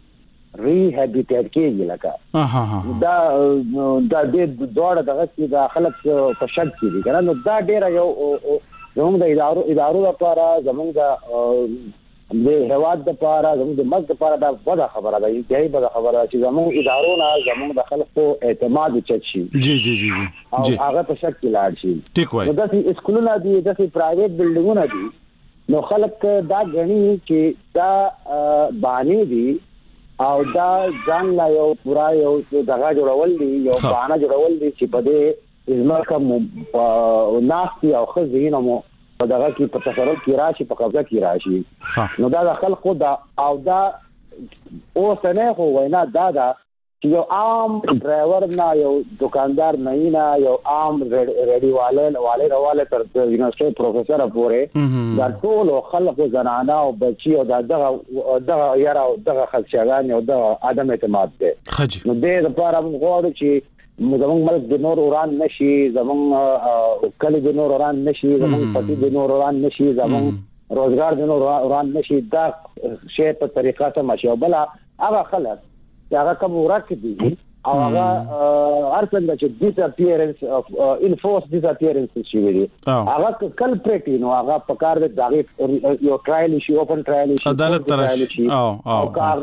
ریهابیټیټ کیږي لکه دا د دوړه دغه چې د خلک په شک کې دي کنه. نو دا ډیر یو زموږ د ادارو لپاره زموږ د هواد لپاره زموږ د ملک لپاره دا وړه خبره ده، انتهایی وړه خبره چې زموږ ادارو نه زموږ د خلکو اعتماد چت شي. جی جی جی جی او هغه په شک کې لاړ شي. ټیک وای. نو دا چې اسکولونه دي، دا چې پرایویټ بلډینګونه دي، نو خلک دا غني چې دا باندې دي او دا ځان لا یو پورا یو دغه جوړول دي، یو باندې جوړول دي چې په دې ازمکه ناستي او خزینه مو په دغه کې په تصرف کې راشي، په قبضه کې راشي. نو دا د خلکو دا او دا اوس نه خو وینا دا چې یو عام ډرایور نه، یو دکاندار نه، یو عام ریډي والے تر یونیورسيټي پروفیسور پورې دا ټول خلکو زنانه او بچي او دغه یاره او دغه خلشګان او دغه عدم اعتماد ده. نو دې لپاره موږ غواړو چې زمونږ ملک د نور وران نشي، زمونږ کلی د نور وران نشي، زمونږ پټي د نور وران نشي، زمونږ روزګار د نور وران نشي. دا شی په طریقه سم شي. بل هغه خلک چې هغه کوم ورک دي او هغه هر څنګه چې ډیساپیرنس اف انفورس ډیساپیرنس شي وي، هغه کلپریټ نو هغه په کار د دغه یو ټرایل شي، اوپن ټرایل شي، عدالت ترشي او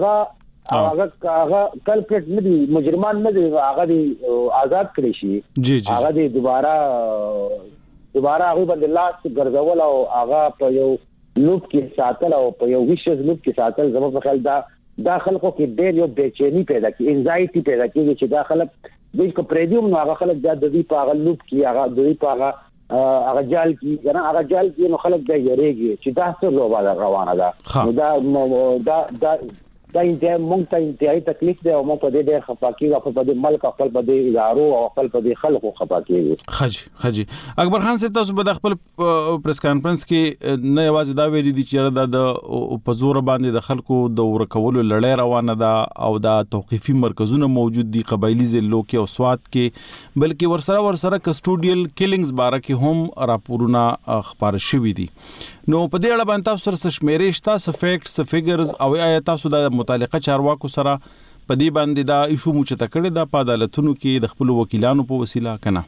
هغه کلپریټ نه دي، مجرمان نه دي، هغه دي آزاد کړي شي. هغه دي دوباره هغه باندې لاس ګرځول او هغه په یو لوپ کې ساتل او په یو ویشز لوپ کې ساتل. زموږ په خیال دا خلکو کې ډېر یو بېچینی پیدا کی، انزایټي پیدا کیږي چې دا خلک د پریډیوم نو هغه خلک د دې په هغه لوپ کې هغه د دې په هغه جال کې کنه هغه جال کې نو خلک د یریږي چې دا څه لوبه روانه ده. دا انتهایی مونږ ته انتهایی تکلیف دی او مونږ په دې ډېر خفه کېږو، خپل په دې ملک، خپل په دې ادارو او خپل په دې خلکو خفه کېږو. خجي اکبر خان صاحب، تاسو به د خپل پریس کانفرنس کې نه یوازې دا ویلي دي چې د په زور باندې د خلکو د ورکولو لړۍ روانه ده او دا توقيفي مرکزونه موجود دي قبایلی ضلعو کې او سوات کې، بلکې ورسره کسټوډیل کیلینګز باره کې هم راپورونه خبر شوي دي. نو په دې اړه باندې تاسو سره شمیرې شته، څه فیکټس، فیګرز او آیا تاسو د متعلقه چارواکو سره په دې باندې دا ایشو مو چې تکړه د عدالتونو کې د خپل وکیلانو په وسیله کنه؟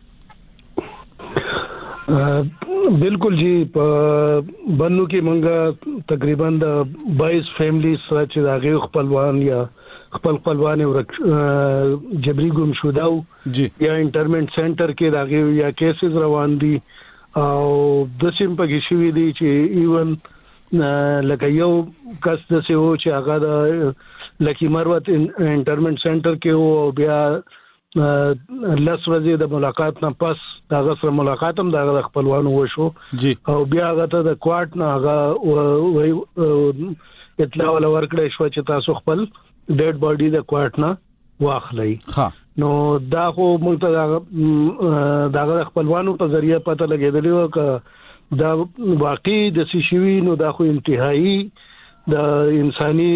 بالکل جی، په بنو کې مونږه تقریبا د 22 فیملی سره چې داغه خپلوان یا خپلوان جبري ګم شوه یا انټرمنټ سنټر کې داغه یا کیسز روان دي او د سیم په شوي دي چې ایون لکه یو کس د سیو چې هغه د لکی مروت انټرمنټ سنټر کې او بیا لس ورځې د ملاقات نه پس هغه سره ملاقات هم د خپلوانو وشو او بیا هغه ته د کوارټ نه هغه اطلاع ورکړې شو چې تاسو خپل ډیډ باډي د کوارټ نه واخلئ. نو دا خو موږ ته دا خپلوانو په ذریعہ پته لګېدلی و ک دا واقعي د سشوي. نو دا خو انتهایی د انساني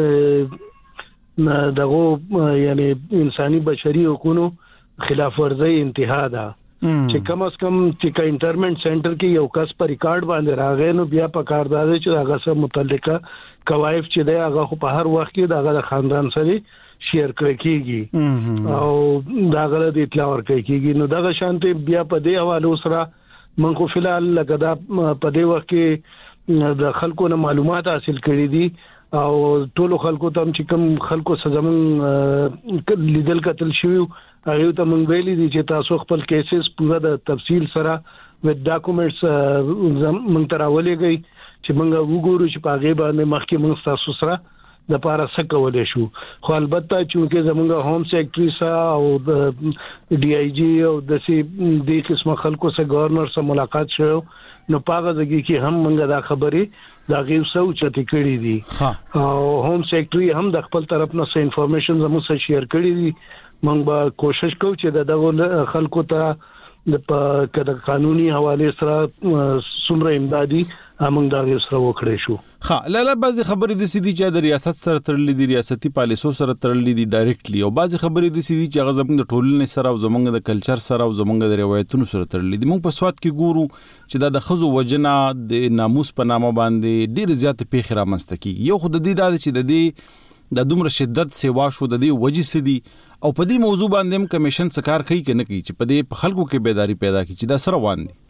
دغه یعنی انساني بشري حقوقو خلاف ورزي انتها ده چې کم از کم چې انټرمنټ سنټر کې یو کس پر ریکارډ باندې راغی نو بیا په کار دی چې هغه سره متعلقه کوایف چې دی هغه په هر وخت کې دغه خاندان سره شیر کړی کیږي او دغه د اطلاع ورکړي کیږي. نو دغه شانتي بیا په دې حواله سره من خو فلحال لکه دا په دې وخت کې د خلکو نه معلومات حاصل کړي دي او ټول خلکو ته چې کوم خلکو سزمن لیدل قتل شوی هغه ته مونږ ویلي دي چې تاسو خپل کیسز پورا د تفصیل سره وذ ډاکومېنټس مونږ تراولېږئ چې مونږ وګورو چې په هغه باندې مخکې مونږ تاسو سره د پاره څه کولای شو. خو البته چې زمونږ هوم سیکرټري سره او د ډي آی جی او د سي د قسمه خلکو سره گورنر سره ملاقات شو نو پاغه ځکه چې هم مونږ دا خبرې دا غیو سو چتی کړی دي او هوم سیکرټري هم د خپل طرف نه څه انفارمیشن زموږ سره شیر کړی دي. مونږ به کوشش کوو چې دغه خلکو ته د قانوني حواله سره څومره امدادي موږ دا سره وکړې شو. لاله بعضی خبرې د سيدي چې د ریاست سره تړلې دي، ریاستي پالیسو سره تړلې دي ډایرکټلی، او بعضی خبرې د سيدي چې غزم د ټولنې سره او زمونږ د کلچر سره او زمونږ د روایتونو سره تړلې دي. موږ په سواد کې ګورو چې د خزو وجنه د ناموس په نامه باندې ډېر زیات پیښې رامنځته کیږي. یو خود د دې چې د دې د دومره شدت سیوا شو د دې وجې سدي او په دې موضوع باندې هم کمیشن سکار کوي کنه کوي چې په دې خلکو کې بیداری پیدا کړي چې دا سره روان دي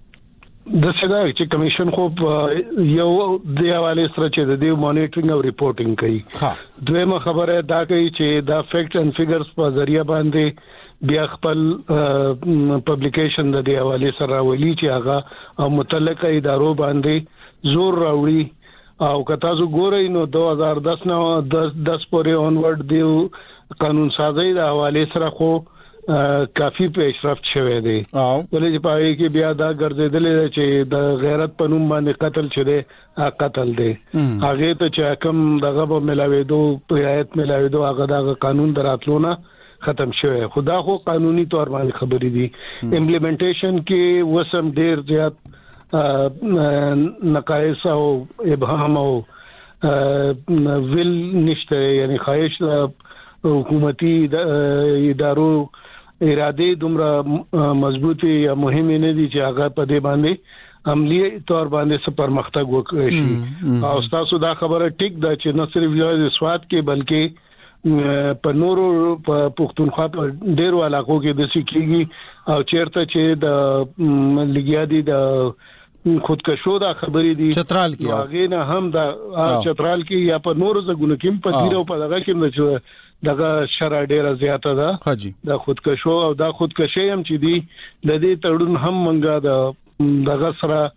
د څنګه چې کمیشن خو یو د حواله سره چې د دې مانیټرینګ او ریپورټینګ کوي دویمه خبره دا کوي چې دا فیکټ اند فیګرز په ذریعہ باندې بیا خپل پبلیکیشن د دې حواله سره ولي چې هغه او متعلقه ادارو باندې زور راوړي او که تاسو ګورئ نو 2010 پورې اونورډ دی قانون سازي د حواله سره خو کافی پیشرفت شوه دی ولې چې پای کې بیا دا ګرځیدل چې د غیرت په نوم باندې قتل چره قتل دی هغه ته چې کوم دغه په ملاويدو رعایت ملاويدو هغه د قانون دراتلونه ختم شوه خدا خو قانوني تور باندې خبرې دي امپلیمنټیشن کې وسم ډیر زیات نقایص او ابهام او ویل نشته یعنی خواهش حکومتي ادارو اراده دومره مضبوطی یا مهمه نه دي چې هغه په دې باندې عملی تور باندې څه پرمختګ وکړي شي او تاسو دا خبره ټیک ده چې نه صرف یو سواد کې بلکې په نورو پښتونخوا په ډیرو علاقو کې د سکیږي او چیرته چې د لګیا دي د خودکشو دا خبرې دي چترال کې هغه نه هم دا چترال کې یا په نورو ځګونو کې په دیرو په دغه کې دغه شرع ډیره زیاته ده د خودکشو او د خودکشي هم چې دي د دې تړون هم منګه دغه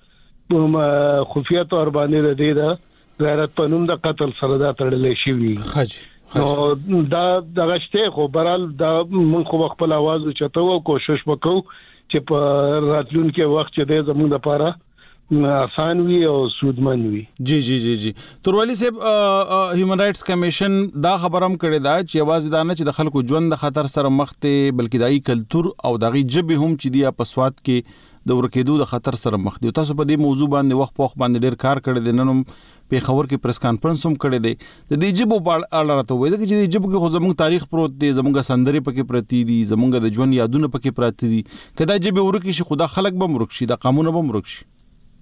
سره خفیه تور باندې د دې غیرت پنوم د قتل سره دا تړلې شي وي نو دا دغه شته خو برال دا من خو خپل आवाज چته او کوشش وکاو چې په راتلونکي وخت چې د زموږ لپاره آسان وي او سودمن وي جی توروالی صاحب هیومن رائټس کمیشن دا خبرم کړی دا چې आवाज دانه چې د خلکو ژوند د خطر سره مخ ته بلکې دای کلچر او دغه جبه هم چې دی په سواد کې د ورکېدو د خطر سره مخ دی تاسو په دې موضوع باندې وخت باندې ډیر کار کړی دی نن په خبر کې پریس کانفرنس هم کړی دی د دې جبو په اړه راته وایي چې د جبو کې خو زموږ تاریخ پروت دی زموږ سندري پکې پرتی دي زموږ د ژوند یادونه پکې پراته دي کدا جبه ورکی شي خدا خلک به مرک شي د قانون به مرک شي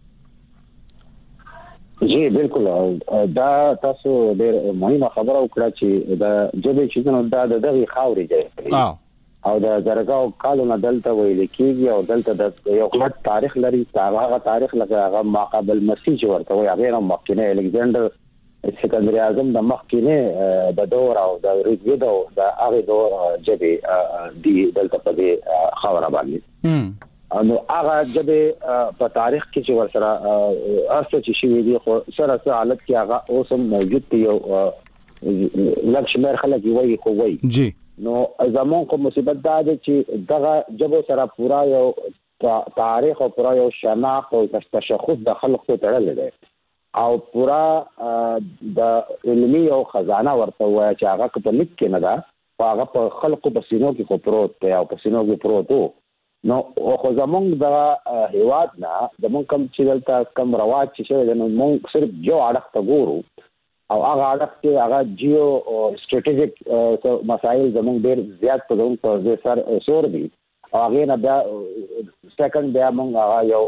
جی بالکل دا تاسو ډېر مهمه خبره وکړه چې دا جبه چې نو دا دغه خاوري دی او دا درګاو کالونه دلته ویل کېږي او دلته د یو غلط تاریخ لري هغه تاریخ لکه هغه ماقبل مسیح ورته وي هغه مخکینه الکساندر سکندری اعظم د مخکینه د دور او د ریګیدو د هغه دور جبه دی دلته په دې خبره باندې نو هغه جبه په تاریخ کې چې ورسره ارڅ چې شي دی خو سره حالت کې هغه اوس موجود دی یو لکشمیر خلک وایي خو وایي جی نو زمون کوم مصیبت دا ده چې دغه جبه سره پورا یو تاریخ او پورا یو شناخت او تشخص د خلکو تړل دی او پورا د علمي او خزانه ورته وایي چې هغه په لیک کې نه ده هغه په خلکو په سینو کې خو پروت دی او په سینو کې پروت نو خو زمونږ د هیواد نه زمونږ کوم چې دلته کوم رواج چې شوی نو موږ صرف جو اړخ ته ګورو او هغه اړخ کې هغه جیو سټریټیجیک مسایل زمونږ ډېر زیات په زمونږ په سر سور دي او هغه نه بیا سیکنډ بیا موږ هغه یو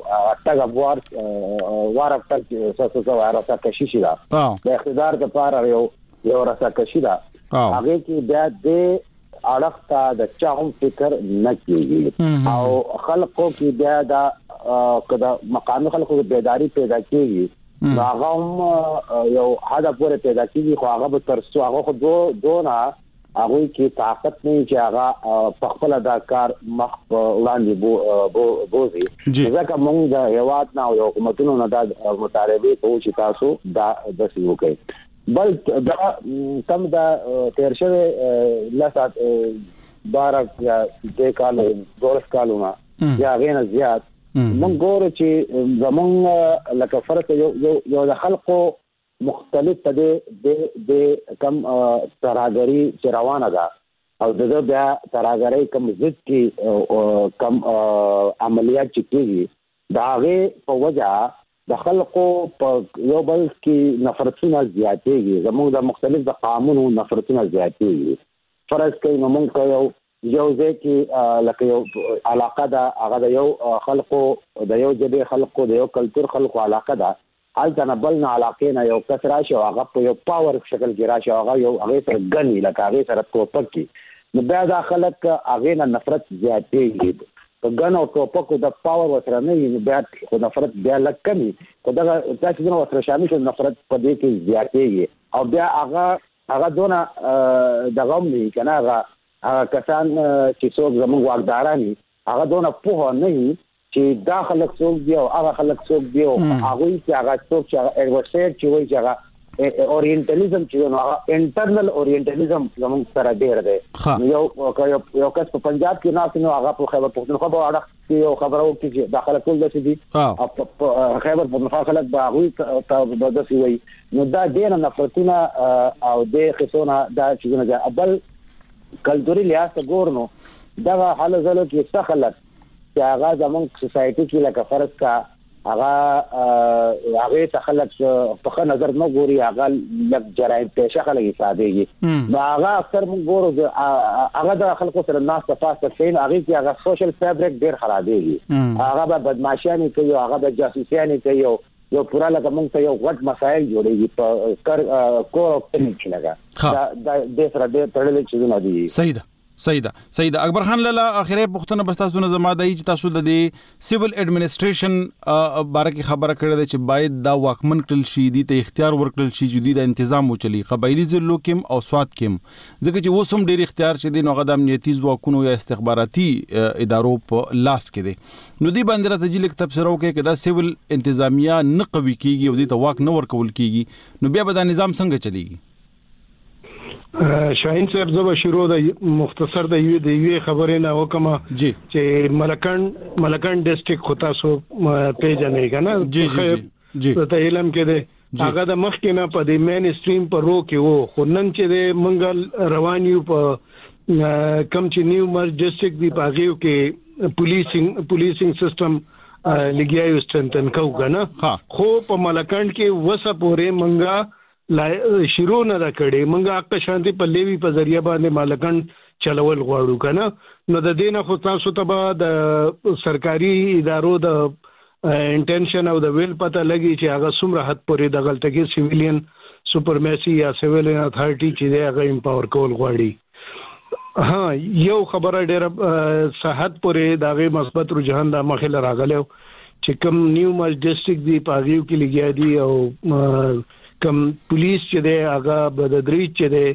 ټګ وار افټر څه واره کشي شي دا د اقتدار لپاره یو راسه کشي دا هغه کې بیا د اړخ ته د چا هم فکر نه کیږي او خلکو کې بیا دا کدا مقام خلکو کې بیداری پیدا کیږي هغه هم یو حدا پورې پیدا کیږي خو هغه به ترسو هغه خو دونه هغه کې طاقت نه چې هغه په خپل دا کار مخ وړاندې بوزي ځکه موږ د هیواد نه او حکومتونو نه د مطالبه کوو چې تاسو دا د سیو کوي بل دا کم دا تیر شوه لسات 12 یا 2 کال 12 کالونه یا غیر زیات موږ ګورو چې زمونږ لکه فرق یو د خلکو مختلف د کم تراګری چې روانه ده او د بیا تراګری کم ضد کې کم عملیات چې کیږي دا هغه په وجه د خلکو په یو بل کې نفرتونه زیاتېږي زموږ د مختلف د قانونو نفرتونه زیاتېږي فرض کوي موږ یو ځای کې لکه یو علاقه ده هغه د یو خلکو د یو جبه خلکو د یو کلچر خلکو علاقه ده الته بل نه علاقې نه یو کس راشي او هغه په یو پاور شکل کې راشي هغه یو هغه سره ګنی لکه هغه سره توپک کې نو بیا دا خلک هغه نه نفرت زیاتېږي په ګن او توپک د پاور وسره نه وي بیا خو نفرت بیا لږ کمي خو دغه تاسو نو وسره شامل شو نفرت په دې کې زیاتېږي او بیا هغه دونه دغه نه کنه هغه کسان چې څوک زموږ واکداران هغه دونه په نه چې دا خلک څوک دی او هغه خلک څوک دی او هغه چې هغه څوک چې ایڈورسایډ چې وایي چې هغه اورینټالیزم چې نو هغه انټرنل اورینټالیزم زموږ سره ډیر دی یو کس په پنجاب کې ناس نو هغه په خیبر پختونخوا په اړه کې یو خبرو کې چې داخله کول دي او خیبر پختونخوا خلک به هغه ته د سی وایي نو دا ډیر نفرتونه او د خصونه دا چې نه بل کلتوري لحاظ ته ګورنو دا حاله زلو کې څه خلک چې هغه زموږ سوسایټي کې لکه فرض کا هغه ته خلک په نظر نه ګوري هغه لږ جرایم پېښه خلک حسابېږي نو هغه اکثر موږ ګورو هغه د خلکو سره ناس تفاصیل شین هغه کې هغه سوشل فیبریک ډیر خرابېږي هغه به بدمعشاني کوي هغه به جاسوسیاني کوي یو پورا لکه موږ ته یو غټ مسایل جوړېږي په کور او کلینیک لګا دا د سره ډېر تړلې چیزونه دي صحیح ده اکبر خان لاله اخیری پښتنه بس تاسو نه زما د چې تاسو د سیول اډمنسټریشن باره کې خبره کړې ده چې باید دا واکمن کړل شي د اختیار ورکړل شي چې د تنظیم وچلي قبایلی ضلعو کې او سواد کې ځکه چې وسوم ډېر اختیار چې د نوغه د امنیتي ځواکونو یا استخباراتي ادارو په لاس کې دي نو دی باندې راته جلیک تفسیر وکړي چې دا سیول انتظامیه نه قوي کیږي او د واک نه ورکول کیږي نو بیا به دا نظام څنګه چلیږي شاهین صاحب زو شروع د مختصر د یوې خبرې نه وکما چې ملکان ډیسټریکټ خو تاسو پیژنې کنه جی ته علم کې ده هغه د مخ کې نه په د مین سټریم پر رو کې وو خو نن چې د منګل روان یو په کم چې نیو مرج ډیسټریکټ دی پاغیو کې پولیسینګ سیستم لګیایو ستنتن کو کنه خو په ملکان کې وسه پورې منګا شروع نه دا کړي منګه حق شانتي په لیوی په ذریعہ باندې مالکان چلول غواړو کنه نو د دینه خو تاسو ته د سرکاري ادارو د انټنشن او د ویل پته لګي چې هغه څومره حد پورې د غلطګي سیویلین سپرمیسی یا سیویلین اتھارټي چې هغه امپاور کول غواړي یو خبره ډېر صحت پورې دغه مثبت رجحان د مخه راغله چې کوم نیو مرج ډیسټریکټ دی پاغیو کې لګیا دي او کم پولیس چې دی هغه بددری چې دی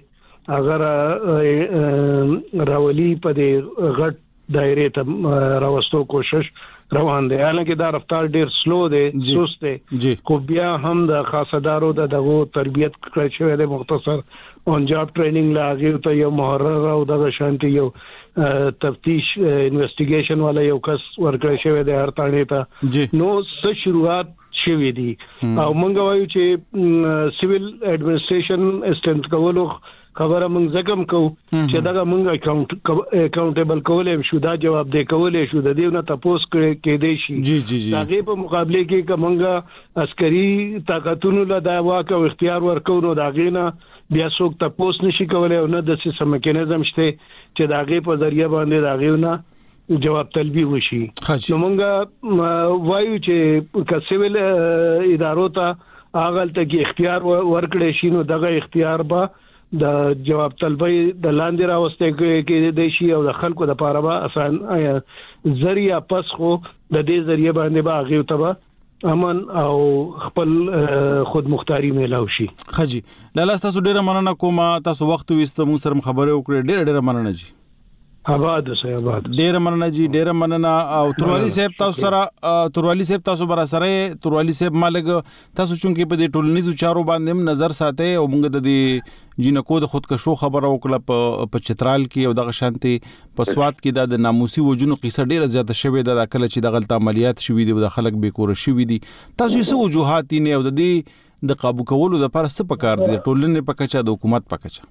هغه راولي په دې غټ دایره ته راوستو کوشش روان دی حالانکه دا رفتار ډیر سلو دی سست دی خو بیا هم د خاصدارو دغه تربیت کړی شوی دی مختصر اون جاب ټریننګ لاغیر ته یو محرر او دغه شانتي یو تفتیش انویسټیګیشن والا یو کس ورکړی شوی دی هر تاڼې ته نو څه شروعات شوی دي او مونږ وایو چې سیویل اډمنسټریشن اسټنټ کولو خبره مونږ زکم کو چې دا مونږ اکاونټیبل کولای شو دا جواب دی کولای شو د دې نه تاسو کې دی شي هغه په مقابله کې کومه عسکري طاقتونو له دا واک او اختیار ورکوونو دا غینه بیا څوک تاسو نشي کولای او نه د سیستم میکانیزم شته چې دا غي په ذریعہ باندې دا غیونه جواب طلبي وشي نو مونږ وایو چې کسویل ادارو ته اغل ته کې اختیار ورکړي شي نو دغه اختیار به د جواب طلبي د لاندې راوسته کې د شي او د خلکو د پاره به آسان ذریعہ پس خو د دې ذریعہ باندې به هغه ته امن او خپل خود مختاری میلاو شي خجی لاله تاسو ډیره مننه کوم تاسو وخت وستو موږ سره خبرې وکړې ډیره مننه جی آباد ډیره مننه جی ډیره مننه او تروالی صاحب تاسو برا سره تروالی صاحب مالګ تاسو چونکې په دې ټولنیزو چارو باندې نظر ساتي او موږ د دې جنکو د خودکشو خبره وکړه په چترال کې او دغه شانتي په سواد کې د ناموسي وجونو قصه ډیره زیاته شوې ده د کله چې د غلط عملیات شوې دي او د خلک بیکور شوې دي تاسو یې څه وجوهات نه او د دې د قابو کولو لپاره څه پکار دي ټولنې په کچا د حکومت په کچا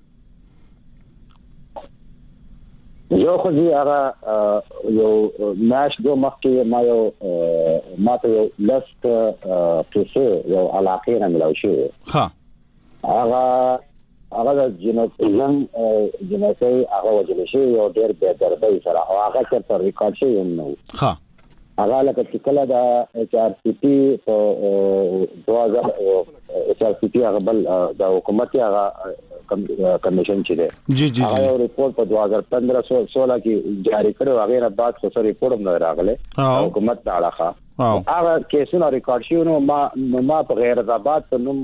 یو خو دې هغه یو ناش دو مخکې ما ته یو لست پیسې یو علاقې نه ملو شي هغه د جنوبي هغه وجل شي یو ډېر به دربې سره هغه چې ریکارډ شي نو هغه لکه چې کله د HRCP په 2000 HRCP هغه بل د حکومت هغه کمیشن چې دی هغه یو ریپورت په 2015-16 کې جاری کړو. هغه نه بعد څه ریپورت هم راغله حکومت ته اړه هغه کیسونه ریکارډ شو. نو ما په غیرت آباد په نوم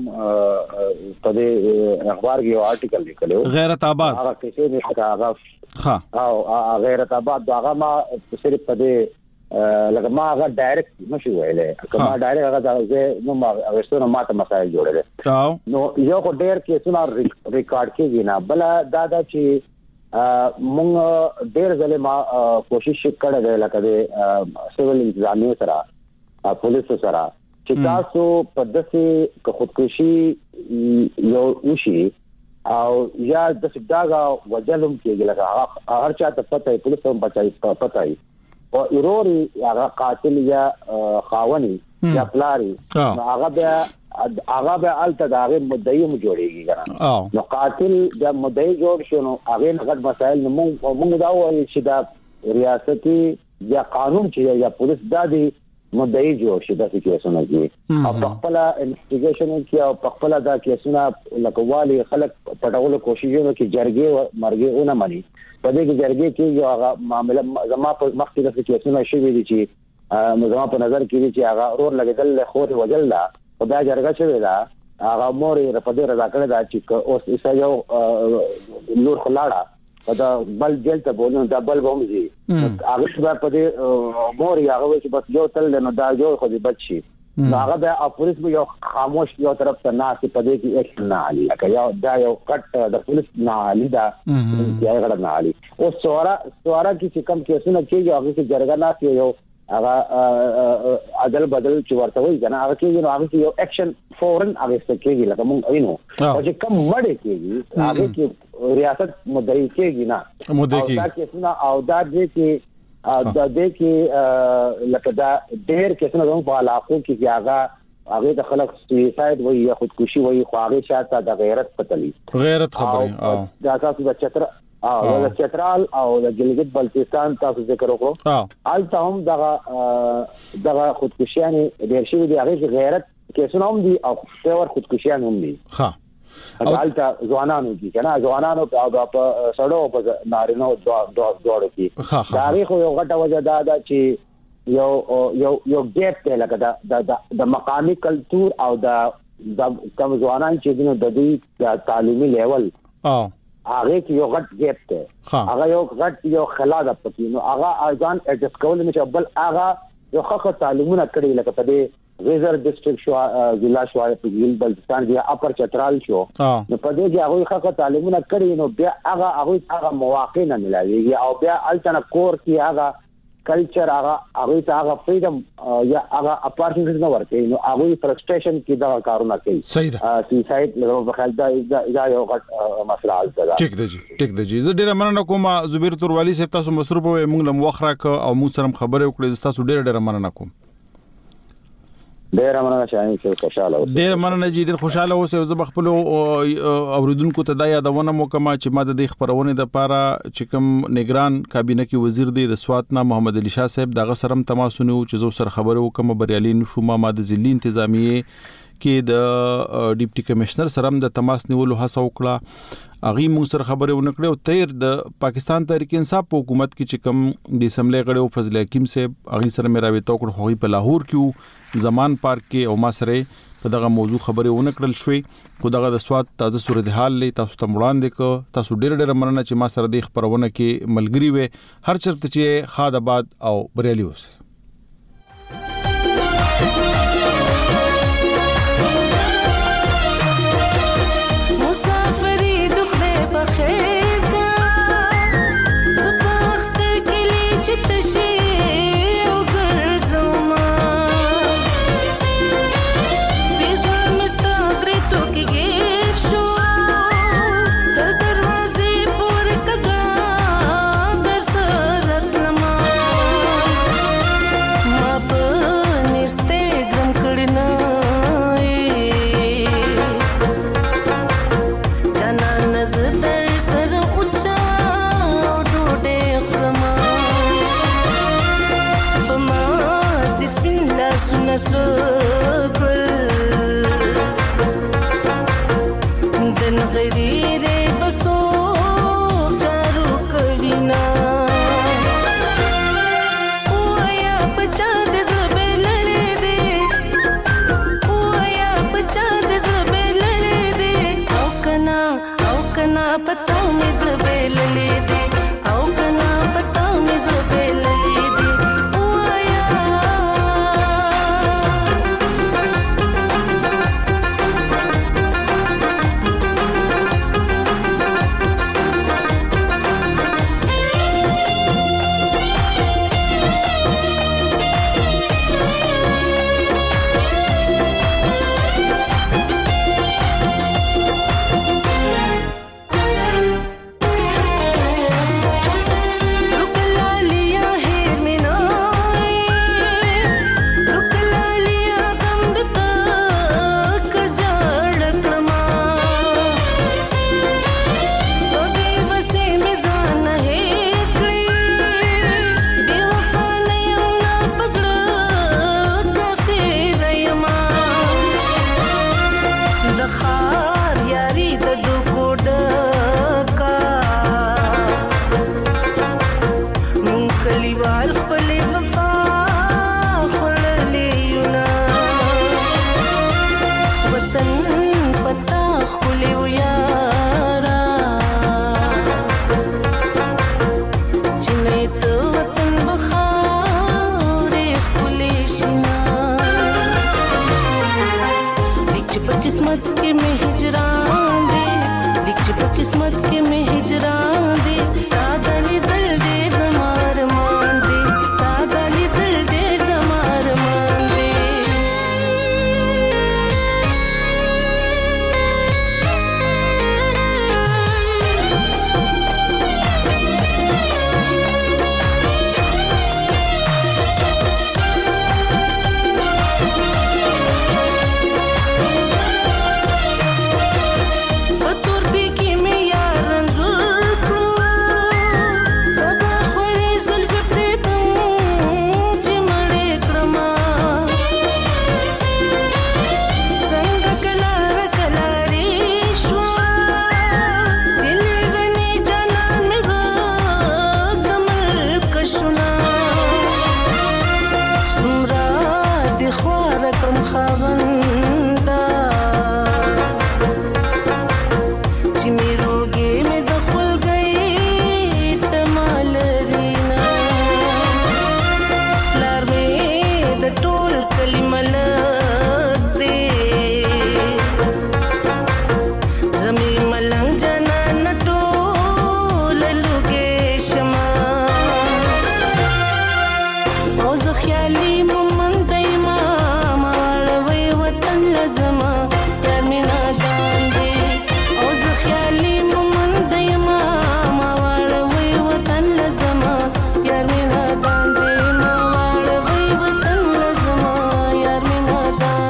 په دې اخبار کې یو آرټیکل لیکلو. غیرت آباد هغه کیسه نه هغه او غیرت آباد هغه ما صرف په دې لکه ما هغه ډایرکټ نشو ویلې. کله ډایرکټ هغه ځای نو ما اوسونه ماته مسایل جوړل. نو یو کو ډیر کیسونه ریکارډ کیږي نه بل دا چې مونږ ډیر ځله ما کوشش کړې ده لکه د سیول انتظامیه سره پولیس سره چې تاسو په دسي خودکشي یو وشي او یا د سداغه وجلم کېږي لکه هر چا ته پته پولیس هم پته او ایروري هغه قاتل یا خاوني یا پلاري هغه به الته داغه مدعي مو جوړيږي کنه. نو قاتل د مدعي جوړ شنو هغه غټ مسائل موږ دا وایي چې دا ریاستي یا قانون چې یا پولیس دادي مدعي جوړ شي د کیسونو کې او په خپل انویسټیګیشن کې او په خپل دا کیسونه لکوالي خلک پټولو کوششونه کې جرګې مرګې اونې مانی په دې کې جرګې کې یو هغه معاملې زما په مخکې د کیسونو شي دي چې زما په نظر کې چې هغه اور لګیدل خو وجل لا او دا جرګه شوی دا هغه موري په دې رضا کړی دا چې اوس یو نور خلاړه دا بل جیل ته بولنه دا بل بومځي هغه په دې موري هغه چې بس یو تل نو دا یو خو دې بچي هغه د پولیس یو خاموش یو طرف ته ناس په دې کې اکشن نه علي که یو دا یو کټ د پولیس نه علي دا یې غړ نه علي او سوارا کې کم کیسونه کېږي هغه چې جرګه نه یو هغه عدل بدل چې ورته وي کنه هغه کې هغه یو اکشن فورن هغه څه کېږي لکه مونږ وینو او چې کم مړ کېږي هغه کې ریاست مدعي کېږي نه مدعي کېږي او دا دې کې لکه دا ډېر کیسونه زموږ په علاقو کې هغه د خلک سویساید وي یا خودکشي وي خو هغه شاته د غیرت پتلی غیرت خبره دا تاسو د چترال او د ګلګت بلتستان تاسو ذکر وکړو البته هم دغه خودکشیانه ډېر شي دي هغه غیرت کیسونه هم دي او څور خودکشیان هم دي البته ځوانانو کې کنه ځوانانو او په سړو په نارینو دوړو کې تاریخ یو غټه وجه دا چې یو ګیپ ته لکه د مقامی کلچر او د کم ځوانان چې د دې تعلیمي لیول هغه کې یو غټ ګیپ ته هغه یو غټ یو خلا ده پکې نو هغه ځان اډجسټ کول نه بل هغه یو خاصه تعلیمونه کړی لکه په دې ریزر ډیسټریکټ شو ضلع شو په ګل بلتستان دی اپر چترال شو نو په دې کې هغه خاصه تعلیمونه کړی نو بیا هغه مواقع نه ملایي او بیا الټنه کور کې هغه کلچر هغه فریډم یا هغه اپارچونټیز نه ورته نو هغه فرستریشن کې دا کارونه کوي صحیح ده سوساید له بخل دا یو غټ مسله ده. ټیک ده جی زه ډیره مننه کوم زبیر توروالی صاحب تاسو مصروف وي موږ لم وخره او موږ سره خبرې وکړې تاسو ډیره مننه کوم. ډیر مننه شاهین چې خوشاله اوسئ. ډیر مننه جی ډیر خوشاله اوسئ. زه بخپل اوریدونکو ته دا یادونه موکما چې ما د خبرونه د پاره چې کوم نگران کابینه کې وزیر دی د سواتنا محمد علي شاه صاحب دغه سرم تماسونه چې زو سره خبرو کوم بریالي نشو ما د ضلع انتظامیه کې د ډیپټي کمشنر سرم د تماس نیولو هڅه وکړه. اغي مو سره خبره ونکړه او تیر د پاکستان تحریک انصاف په حکومت کې چې کوم د اسمبلی غړو فضل حکیم صاحب اغي سره مې راوي توکړ خو په لاهور کې زمان پارک کې او ما سره په دغه موضوع خبره ونکړل شوې خو دغه د سواد تازه صورتحال لې تاسو ته وړاندې کو تاسو ډېر مننه چې ما سره د خبرونه کې ملګری وې هر چرته چې خاد آباد او بریالي اوسه. کلیوال خپلې وفا خوړلې یونا وطن پتا ښکلی و یارا چې نه ته وطن به خاورې ښکلې شینا لیک چې په قسمت کې مې هجران دی لیک چې په قسمت کې مې هجران دی ستا د لیدل ډېر زما ارمان دی ستا د لیدل ډېر زما ارمان دی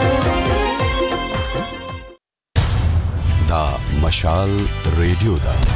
مشال ریډیو دا